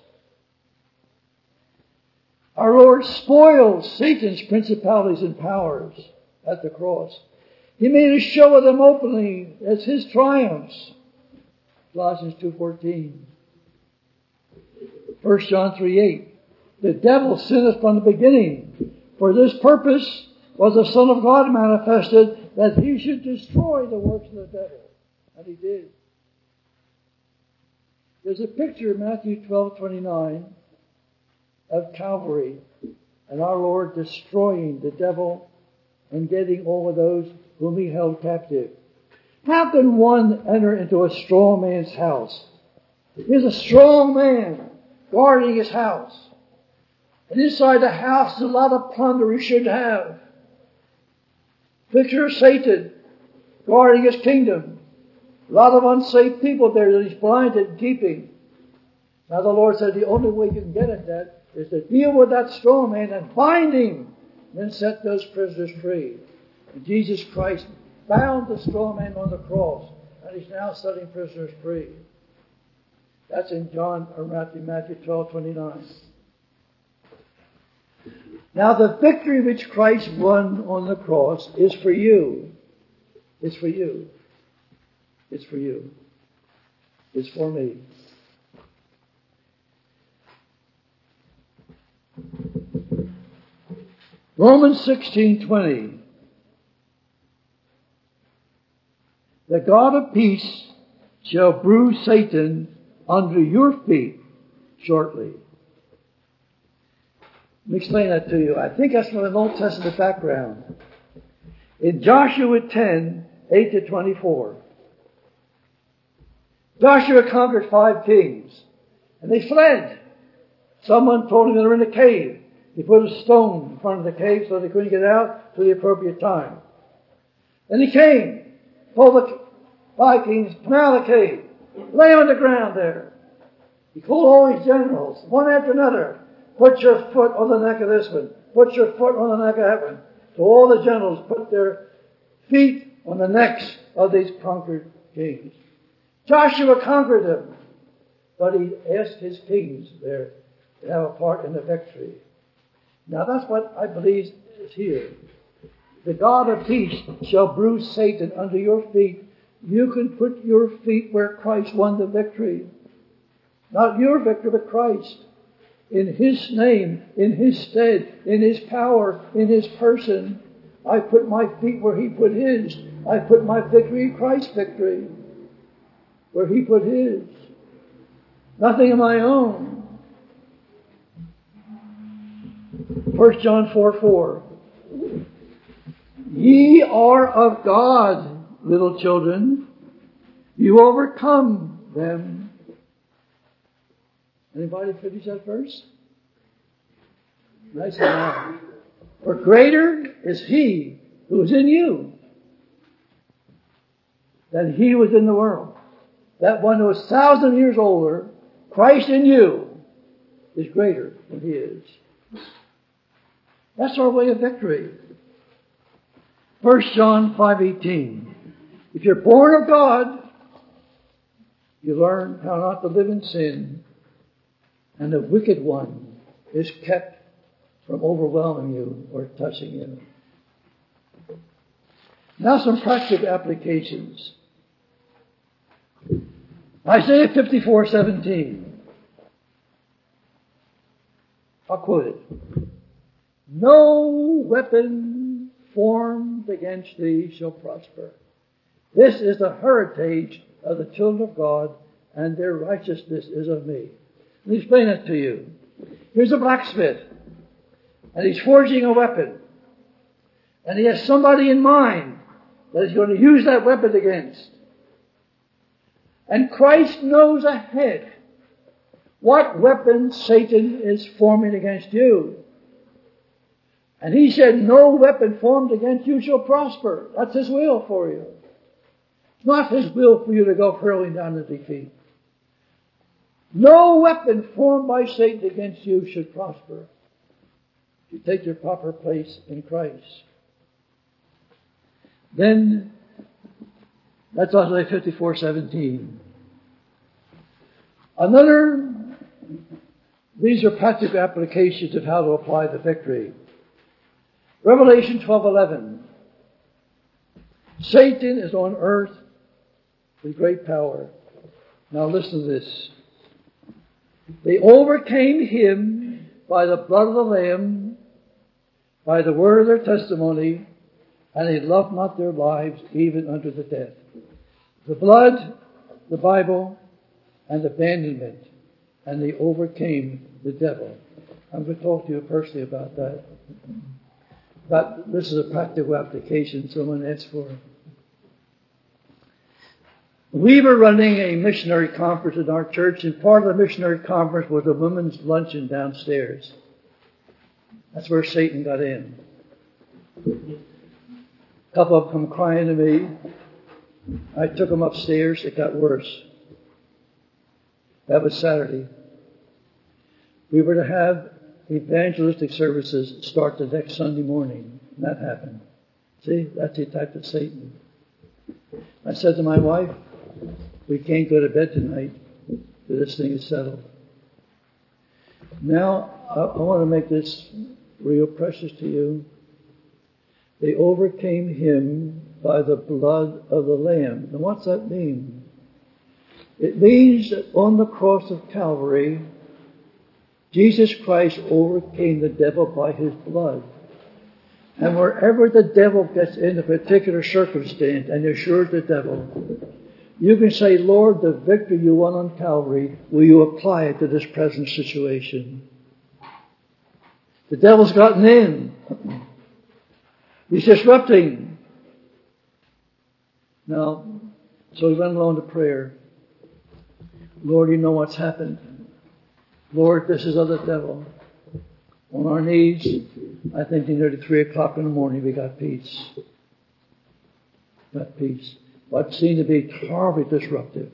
Our Lord spoiled Satan's principalities and powers at the cross. He made a show of them openly as His triumphs. Colossians two fourteen. First John three eight. The devil sinned from the beginning. For this purpose was the Son of God manifested, that He should destroy the works of the devil. And He did. There's a picture in Matthew twelve twenty-nine of Calvary and our Lord destroying the devil and getting all of those whom He held captive. How can one enter into a strong man's house? Here's a strong man guarding his house. And inside the house is a lot of plunder he should have. Picture of Satan guarding his kingdom. A lot of unsafe people there that he's blinded and keeping. Now the Lord said the only way you can get at that is to deal with that strong man and bind him, and then set those prisoners free. And Jesus Christ bound the strong man on the cross, and he's now setting prisoners free. That's in John or Matthew, Matthew twelve twenty-nine. Now the victory which Christ won on the cross is for you. It's for you. It's for you. It's for me. Romans sixteen twenty. The God of peace shall bruise Satan under your feet shortly. Let me explain that to you. I think that's from an Old Testament background. In Joshua ten, eight to twenty-four. Joshua conquered five kings, and they fled. Someone told him they were in a cave. He put a stone in front of the cave so they couldn't get out till the appropriate time. Then he came, pulled the five kings, come out of the cave, lay on the ground there. He called all his generals, one after another. Put your foot on the neck of this one. Put your foot on the neck of that one. So all the generals put their feet on the necks of these conquered kings. Joshua conquered them, but he asked his kings there to have a part in the victory. Now that's what I believe is here. The God of peace shall bruise Satan under your feet. You can put your feet where Christ won the victory. Not your victory, but Christ. In His name, in His stead, in His power, in His person. I put my feet where He put His. I put my victory in Christ's victory, where He put His. Nothing of my own. First John four four. Ye are of God, little children. You overcome them. Anybody finish that verse? Nice and loud. For greater is He who is in you than he who is in the world. That one who is a thousand years older, Christ in you, is greater than he is. That's our way of victory. First John five eighteen. If you're born of God, you learn how not to live in sin, and the wicked one is kept from overwhelming you or touching you. Now some practical applications. Isaiah fifty-four seventeen. I'll quote it. No weapon formed against thee shall prosper. This is the heritage of the children of God, and their righteousness is of me. Let me explain it to you. Here's a blacksmith, and he's forging a weapon. And he has somebody in mind that he's going to use that weapon against. And Christ knows ahead what weapon Satan is forming against you. And He said, no weapon formed against you shall prosper. That's His will for you. It's not His will for you to go hurling down to defeat. No weapon formed by Satan against you should prosper. You take your proper place in Christ. Then, that's Isaiah fifty-four seventeen. Another, these are practical applications of how to apply the victory. Revelation twelve eleven. Satan is on earth with great power. Now listen to this. They overcame him by the blood of the Lamb, by the word of their testimony, and they loved not their lives even unto the death. The blood, the Bible, and abandonment, and they overcame the devil. I'm going to talk to you personally about that. But this is a practical application someone asked for. We were running a missionary conference in our church, and part of the missionary conference was a women's luncheon downstairs. That's where Satan got in. A couple of them come crying to me. I took them upstairs. It got worse. That was Saturday. We were to have evangelistic services start the next Sunday morning. That happened. See, that's the type of Satan. I said to my wife, we can't go to bed tonight till this thing is settled. Now, I, I want to make this real precious to you. They overcame him by the blood of the Lamb. Now, what's that mean? It means that on the cross of Calvary, Jesus Christ overcame the devil by his blood. And wherever the devil gets in a particular circumstance and assures the devil, you can say, Lord, the victory you won on Calvary, will you apply it to this present situation? The devil's gotten in. He's disrupting. Now, so we went along to prayer. Lord, you know what's happened. Lord, this is of the devil. On our knees, I think nearly three o'clock in the morning, we got peace. Got peace. What seemed to be horribly disruptive.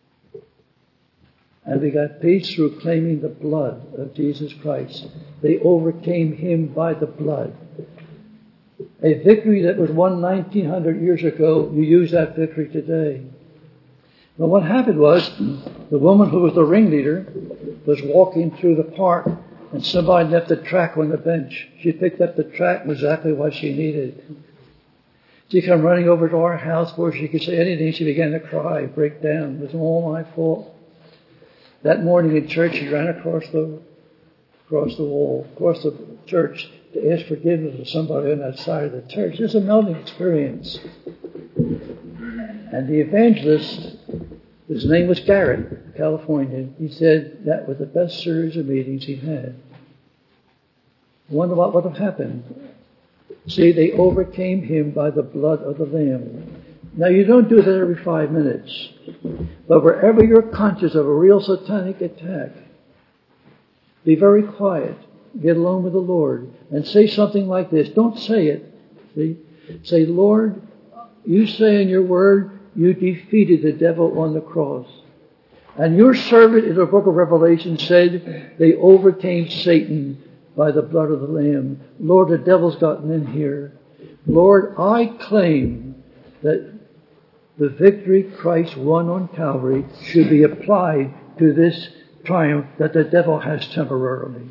And we got peace through claiming the blood of Jesus Christ. They overcame him by the blood. A victory that was won nineteen hundred years ago, you use that victory today. But what happened was, the woman who was the ringleader was walking through the park, and somebody left a track on the bench. She picked up the track, exactly what she needed. She came running over to our house before she could say anything. She began to cry, break down. It was all my fault. That morning in church, she ran across the across the wall, across the church, to ask forgiveness of somebody on that side of the church. It's a melting experience. And the evangelist, his name was Garrett, California, he said that was the best series of meetings he had. I wonder what would have happened. See, they overcame him by the blood of the Lamb. Now, you don't do that every five minutes. But wherever you're conscious of a real satanic attack, be very quiet. Get alone with the Lord. And say something like this. Don't say it. See? Say, Lord, you say in your word, you defeated the devil on the cross. And your servant in the book of Revelation said they overcame Satan by the blood of the Lamb. Lord, the devil's gotten in here. Lord, I claim that the victory Christ won on Calvary should be applied to this triumph that the devil has temporarily.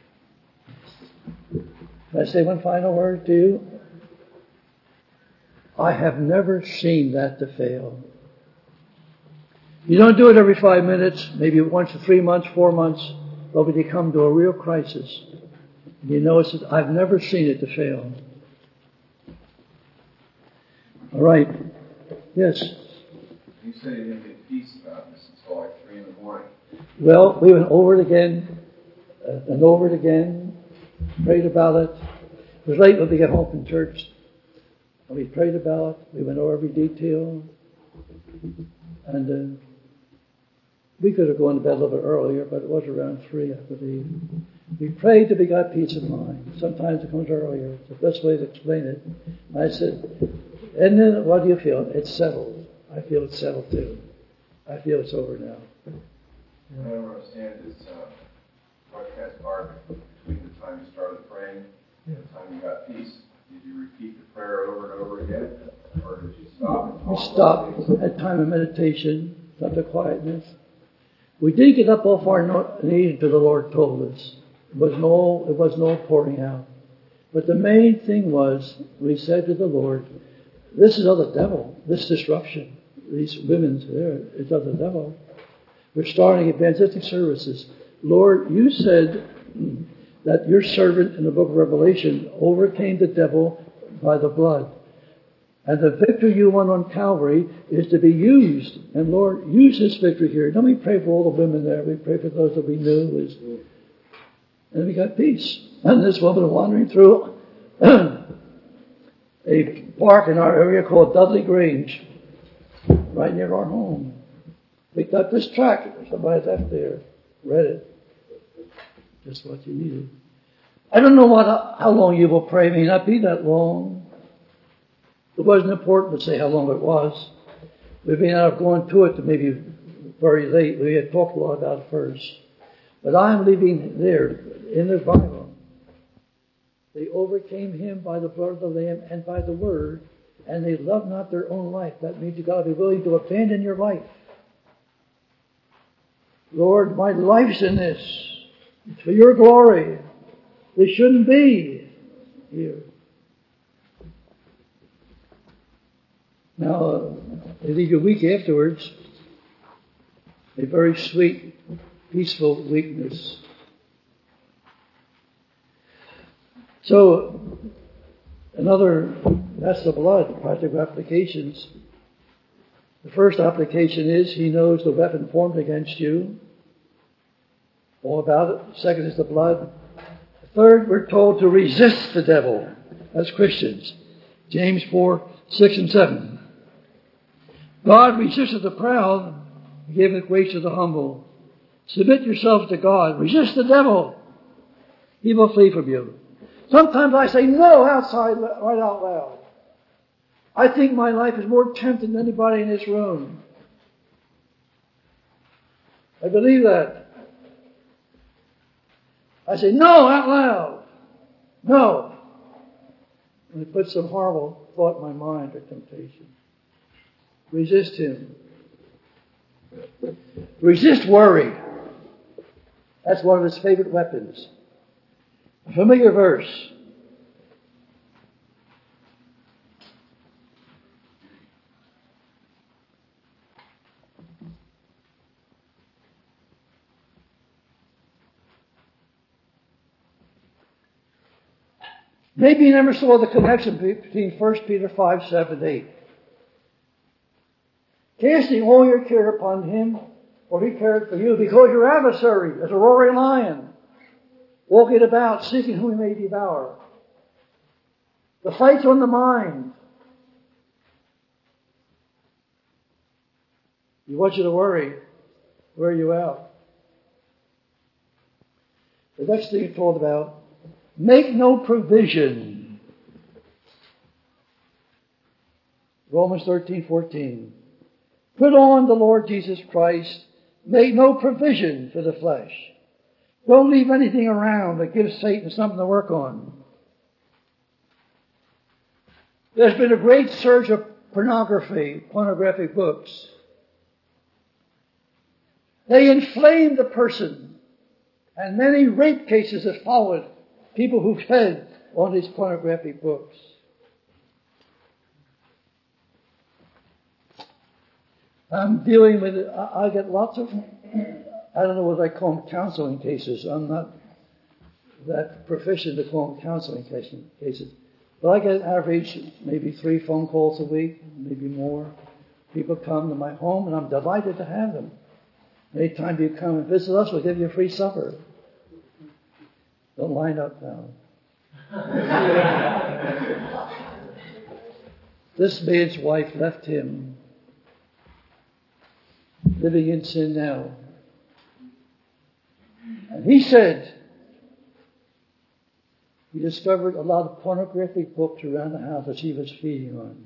Can I say one final word to you? I have never seen that to fail. You don't do it every five minutes, maybe once in three months, four months, but when you come to a real crisis, you know it's, I've never seen it to fail. All right. Yes? You say you didn't get peace about this until like three in the morning. Well, we went over it again, uh, and over it again, prayed about it. It was late when we got home from church. And we prayed about it. We went over every detail. And uh, we could have gone to bed a little bit earlier, but it was around three, I believe. We prayed that we got peace of mind. Sometimes it comes earlier. It's the best way to explain it. I said, and then what do you feel? It's settled. I feel it's settled too. I feel it's over now. I don't understand this uh, broadcast part between the time you started praying and the time you got peace. Did you repeat the prayer over and over again? Or did you stop? And we stopped at time of meditation, time of quietness. We did get up off our knees until the Lord told us. It was no, it was no pouring out. But the main thing was, we said to the Lord, this is of the devil, this disruption. These women's there, it's of the devil. We're starting evangelistic services. Lord, you said that your servant in the book of Revelation overcame the devil by the blood. And the victory you won on Calvary is to be used. And Lord, use this victory here. Then we pray for all the women there. We pray for those that we knew. And we got peace. And this woman wandering through a park in our area called Dudley Grange, right near our home. Picked up this tract. Somebody left there. Read it. Just what you needed. I don't know what how long you will pray. It may not be that long. It wasn't important to say how long it was. We may not have gone to it to maybe very late. We had talked a lot about it first. But I'm leaving there in the Bible. They overcame him by the blood of the Lamb and by the word, and they loved not their own life. That means you've got to be willing to abandon your life. Lord, my life's in this. It's for your glory. This shouldn't be here. Now, uh, I think a week afterwards, a very sweet, peaceful weakness. So, another, that's the blood, practical applications. The first application is he knows the weapon formed against you. All about it. Second is the blood. Third, we're told to resist the devil as Christians. James four, six and seven. God resisteth the proud, giveth grace to the humble. Submit yourselves to God. Resist the devil. He will flee from you. Sometimes I say no outside, right out loud. I think my life is more tempting than anybody in this room. I believe that. I say no out loud. No. And it puts some horrible thought in my mind or temptation. Resist him. Resist worry. That's one of his favorite weapons. A familiar verse. Maybe you never saw the connection between First Peter five, seven, eight. Casting all your care upon him, for he cared for you, because your adversary is a roaring lion, walking about, seeking whom he may devour. The fight's on the mind. He wants you to worry. Wear you out. The next thing he told about, make no provision. Romans thirteen, fourteen. Put on the Lord Jesus Christ. Make no provision for the flesh. Don't leave anything around that gives Satan something to work on. There's been a great surge of pornography, pornographic books. They inflame the person. And many rape cases have followed people who fed on these pornographic books. I'm dealing with it. I get lots of, I don't know what I call them, counseling cases. I'm not that proficient to call them counseling cases. But I get average maybe three phone calls a week, maybe more. People come to my home and I'm delighted to have them. Anytime you come and visit us, we'll give you a free supper. Don't line up now. This man's wife left him, living in sin now. And he said he discovered a lot of pornographic books around the house that she was feeding on.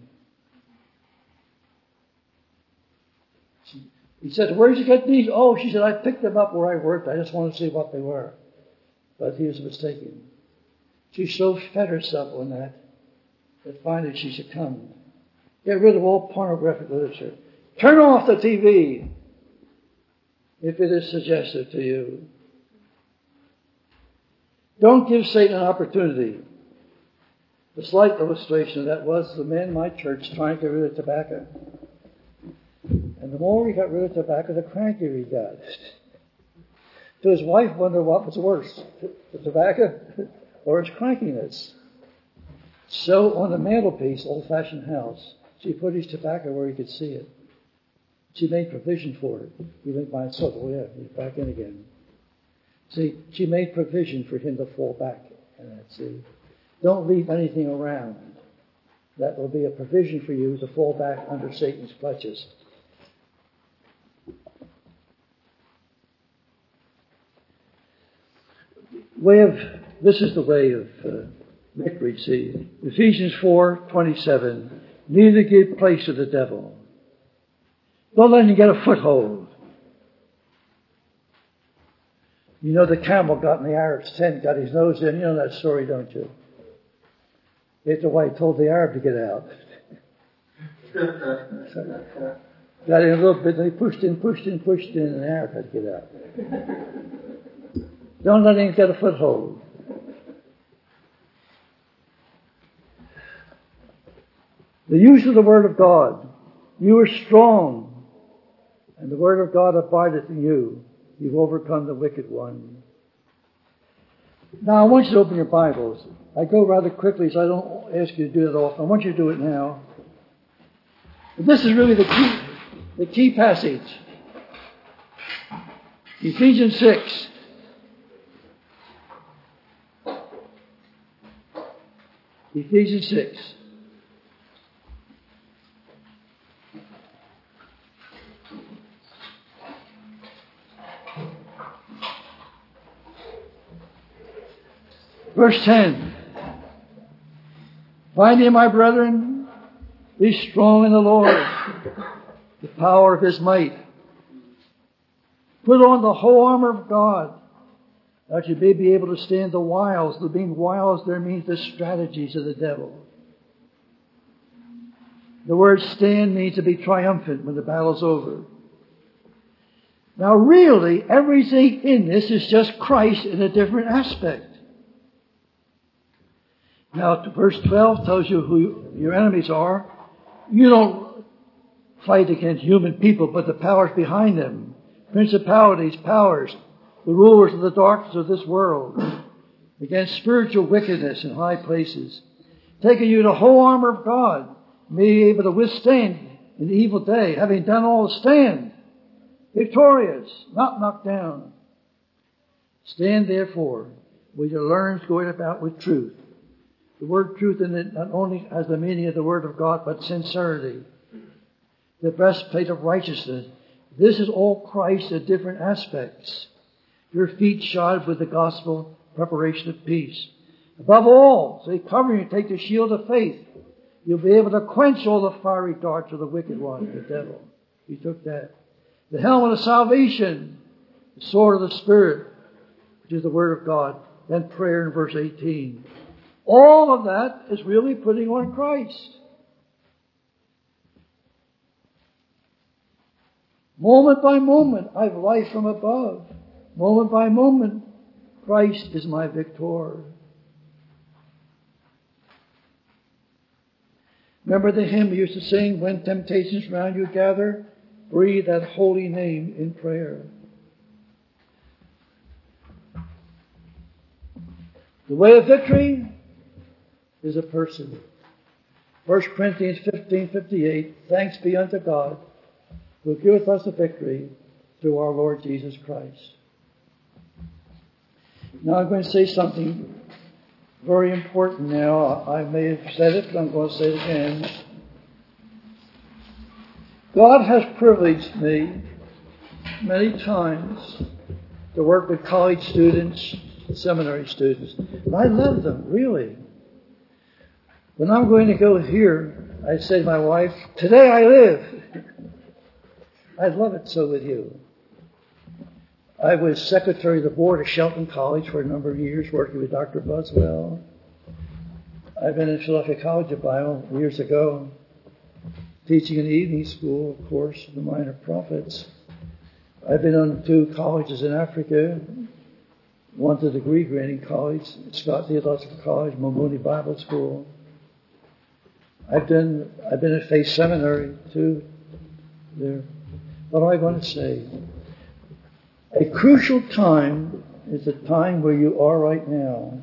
She, he said, where did you get these? Oh, she said, I picked them up where I worked. I just wanted to see what they were. But he was mistaken. She so fed herself on that that finally she succumbed. Get rid of all pornographic literature. Turn off the T V if it is suggestive to you. Don't give Satan an opportunity. The slight illustration of that was the man in my church trying to get rid of tobacco. And the more he got rid of tobacco, the crankier he got. So his wife wondered what was worse, the tobacco or his crankiness. So on the mantelpiece, old-fashioned house, she put his tobacco where he could see it. She made provision for it. He went by himself. Oh yeah, he's back in again. See, she made provision for him to fall back in that. See, don't leave anything around. That will be a provision for you to fall back under Satan's clutches. Way of this is the way of uh, victory, see. Ephesians four twenty-seven. Neither give place to the devil. Don't let him get a foothold. You know the camel got in the Arab's tent, got his nose in. You know that story, don't you? After why he told the Arab to get out. So, got in a little bit, and he pushed in, pushed in, pushed in, and the Arab had to get out. Don't let him get a foothold. The use of the Word of God. You are strong, and the Word of God abideth in you. You've overcome the wicked one. Now, I want you to open your Bibles. I go rather quickly, so I don't ask you to do it often. I want you to do it now. This is really the key, the key passage. Ephesians six. Ephesians six. Verse ten. Finally, my brethren, be strong in the Lord, the power of His might. Put on the whole armor of God, that you may be able to stand the wiles. The being wiles there means the strategies of the devil. The word stand means to be triumphant when the battle's over. Now really, everything in this is just Christ in a different aspect. Now, verse twelve tells you who your enemies are. You don't fight against human people, but the powers behind them. Principalities, powers, the rulers of the darkness of this world. Against spiritual wickedness in high places. Taking you the whole armor of God, be able to withstand in the evil day, having done all to stand. Victorious, not knocked down. Stand therefore, with your loins going about with truth. The word truth in it not only has the meaning of the Word of God, but sincerity. The breastplate of righteousness. This is all Christ in different aspects. Your feet shod with the gospel, preparation of peace. Above all, say, covering you, take the shield of faith. You'll be able to quench all the fiery darts of the wicked one, the devil. He took that. The helmet of salvation, the sword of the Spirit, which is the Word of God. Then prayer in verse eighteen. All of that is really putting on Christ. Moment by moment, I have life from above. Moment by moment, Christ is my victor. Remember the hymn we used to sing, when temptations round you gather, breathe that holy name in prayer. The way of victory is a person. First Corinthians fifteen fifty-eight, thanks be unto God, who giveth us the victory through our Lord Jesus Christ. Now I'm going to say something very important now. I may have said it, but I'm going to say it again. God has privileged me many times to work with college students, seminary students. And I love them, really. When I'm going to go here, I say to my wife, today I live. I love it so with you. I was secretary of the board of Shelton College for a number of years, working with Doctor Buswell. I've been in Philadelphia College of Bible years ago, teaching in the evening school, of course, the Minor Prophets. I've been on two colleges in Africa. One's a degree granting college, Scott Theological College, Momoni Bible School. I've done, I've been at Faith Seminary too. There. What am I going to say? A crucial time is the time where you are right now.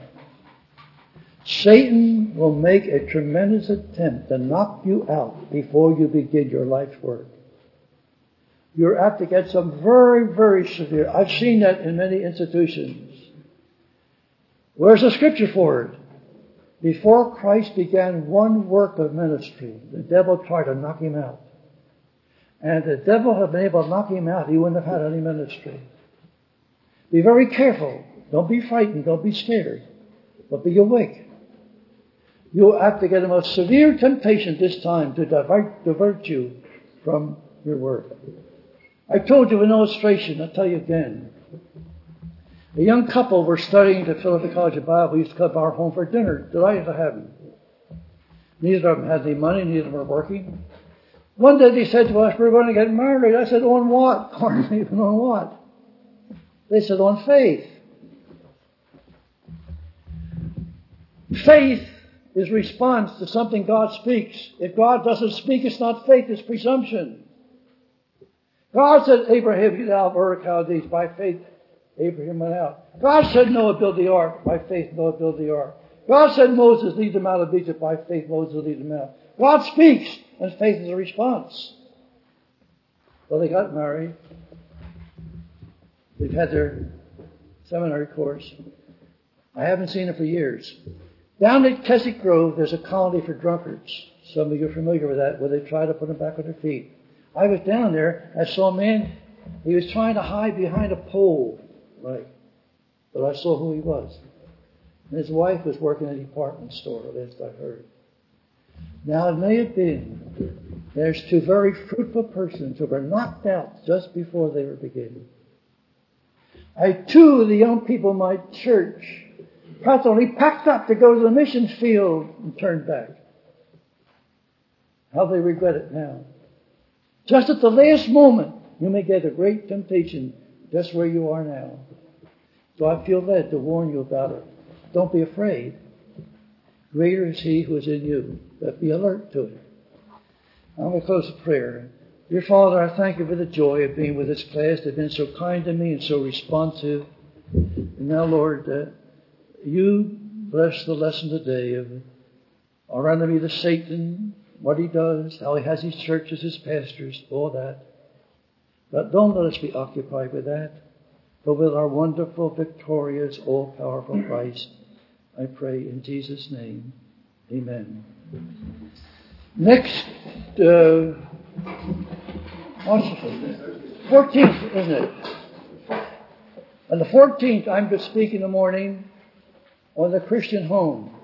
Satan will make a tremendous attempt to knock you out before you begin your life's work. You're apt to get some very, very severe. I've seen that in many institutions. Where's the scripture for it? Before Christ began one work of ministry, the devil tried to knock him out. And if the devil had been able to knock him out, he wouldn't have had any ministry. Be very careful. Don't be frightened. Don't be scared. but be awake. You'll have to get a most severe temptation this time to divert, divert you from your work. I told you an illustration. I'll tell you again. A young couple were studying at Philadelphia College of Bible. We used to come to our home for dinner. Delighted to have them. Neither of them had any money. Neither of them were working. One day they said to us, we're going to get married. I said, on what? Hardly even on what? They said, on faith. Faith is response to something God speaks. If God doesn't speak, it's not faith, it's presumption. God said, Abraham, get out of Ur of Chaldees. By faith, Abraham went out. God said, Noah, build the ark. By faith, Noah built the ark. God said, Moses, lead them out of Egypt. By faith, Moses lead them out. God speaks, and faith is a response. Well, they got married. They've had their seminary course. I haven't seen them for years. Down at Keswick Grove, there's a colony for drunkards. Some of you are familiar with that, where they try to put them back on their feet. I was down there. I saw a man. He was trying to hide behind a pole, right? But I saw who he was. And his wife was working in a department store, last I heard. Now, it may have been there's two very fruitful persons who were knocked out just before they were beginning. I had two of the young people in my church practically packed up to go to the mission field and turned back. How they regret it now. Just at the last moment, you may get a great temptation just where you are now. So I feel led to warn you about it. Don't be afraid. Greater is He who is in you. But be alert to it. I'm going to close with prayer. Dear Father, I thank you for the joy of being with this class. They've been so kind to me and so responsive. And now, Lord, uh, you bless the lesson today of our enemy, the Satan, what he does, how he has his churches, his pastors, all that. But don't let us be occupied with that, but with our wonderful, victorious, all-powerful Christ. I pray in Jesus' name. Amen. Next, uh, what's the fourteenth, isn't it? On the fourteenth, I'm to speak in the morning on the Christian home.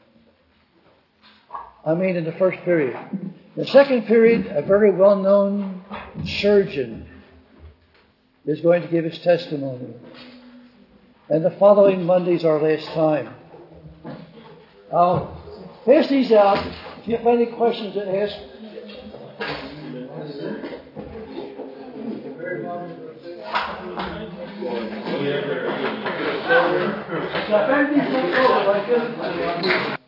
I mean in the first period. The second period, a very well-known surgeon is going to give his testimony. And the following Monday's our last time. I'll pass these out. If you have any questions to ask. So if anything's left over, I could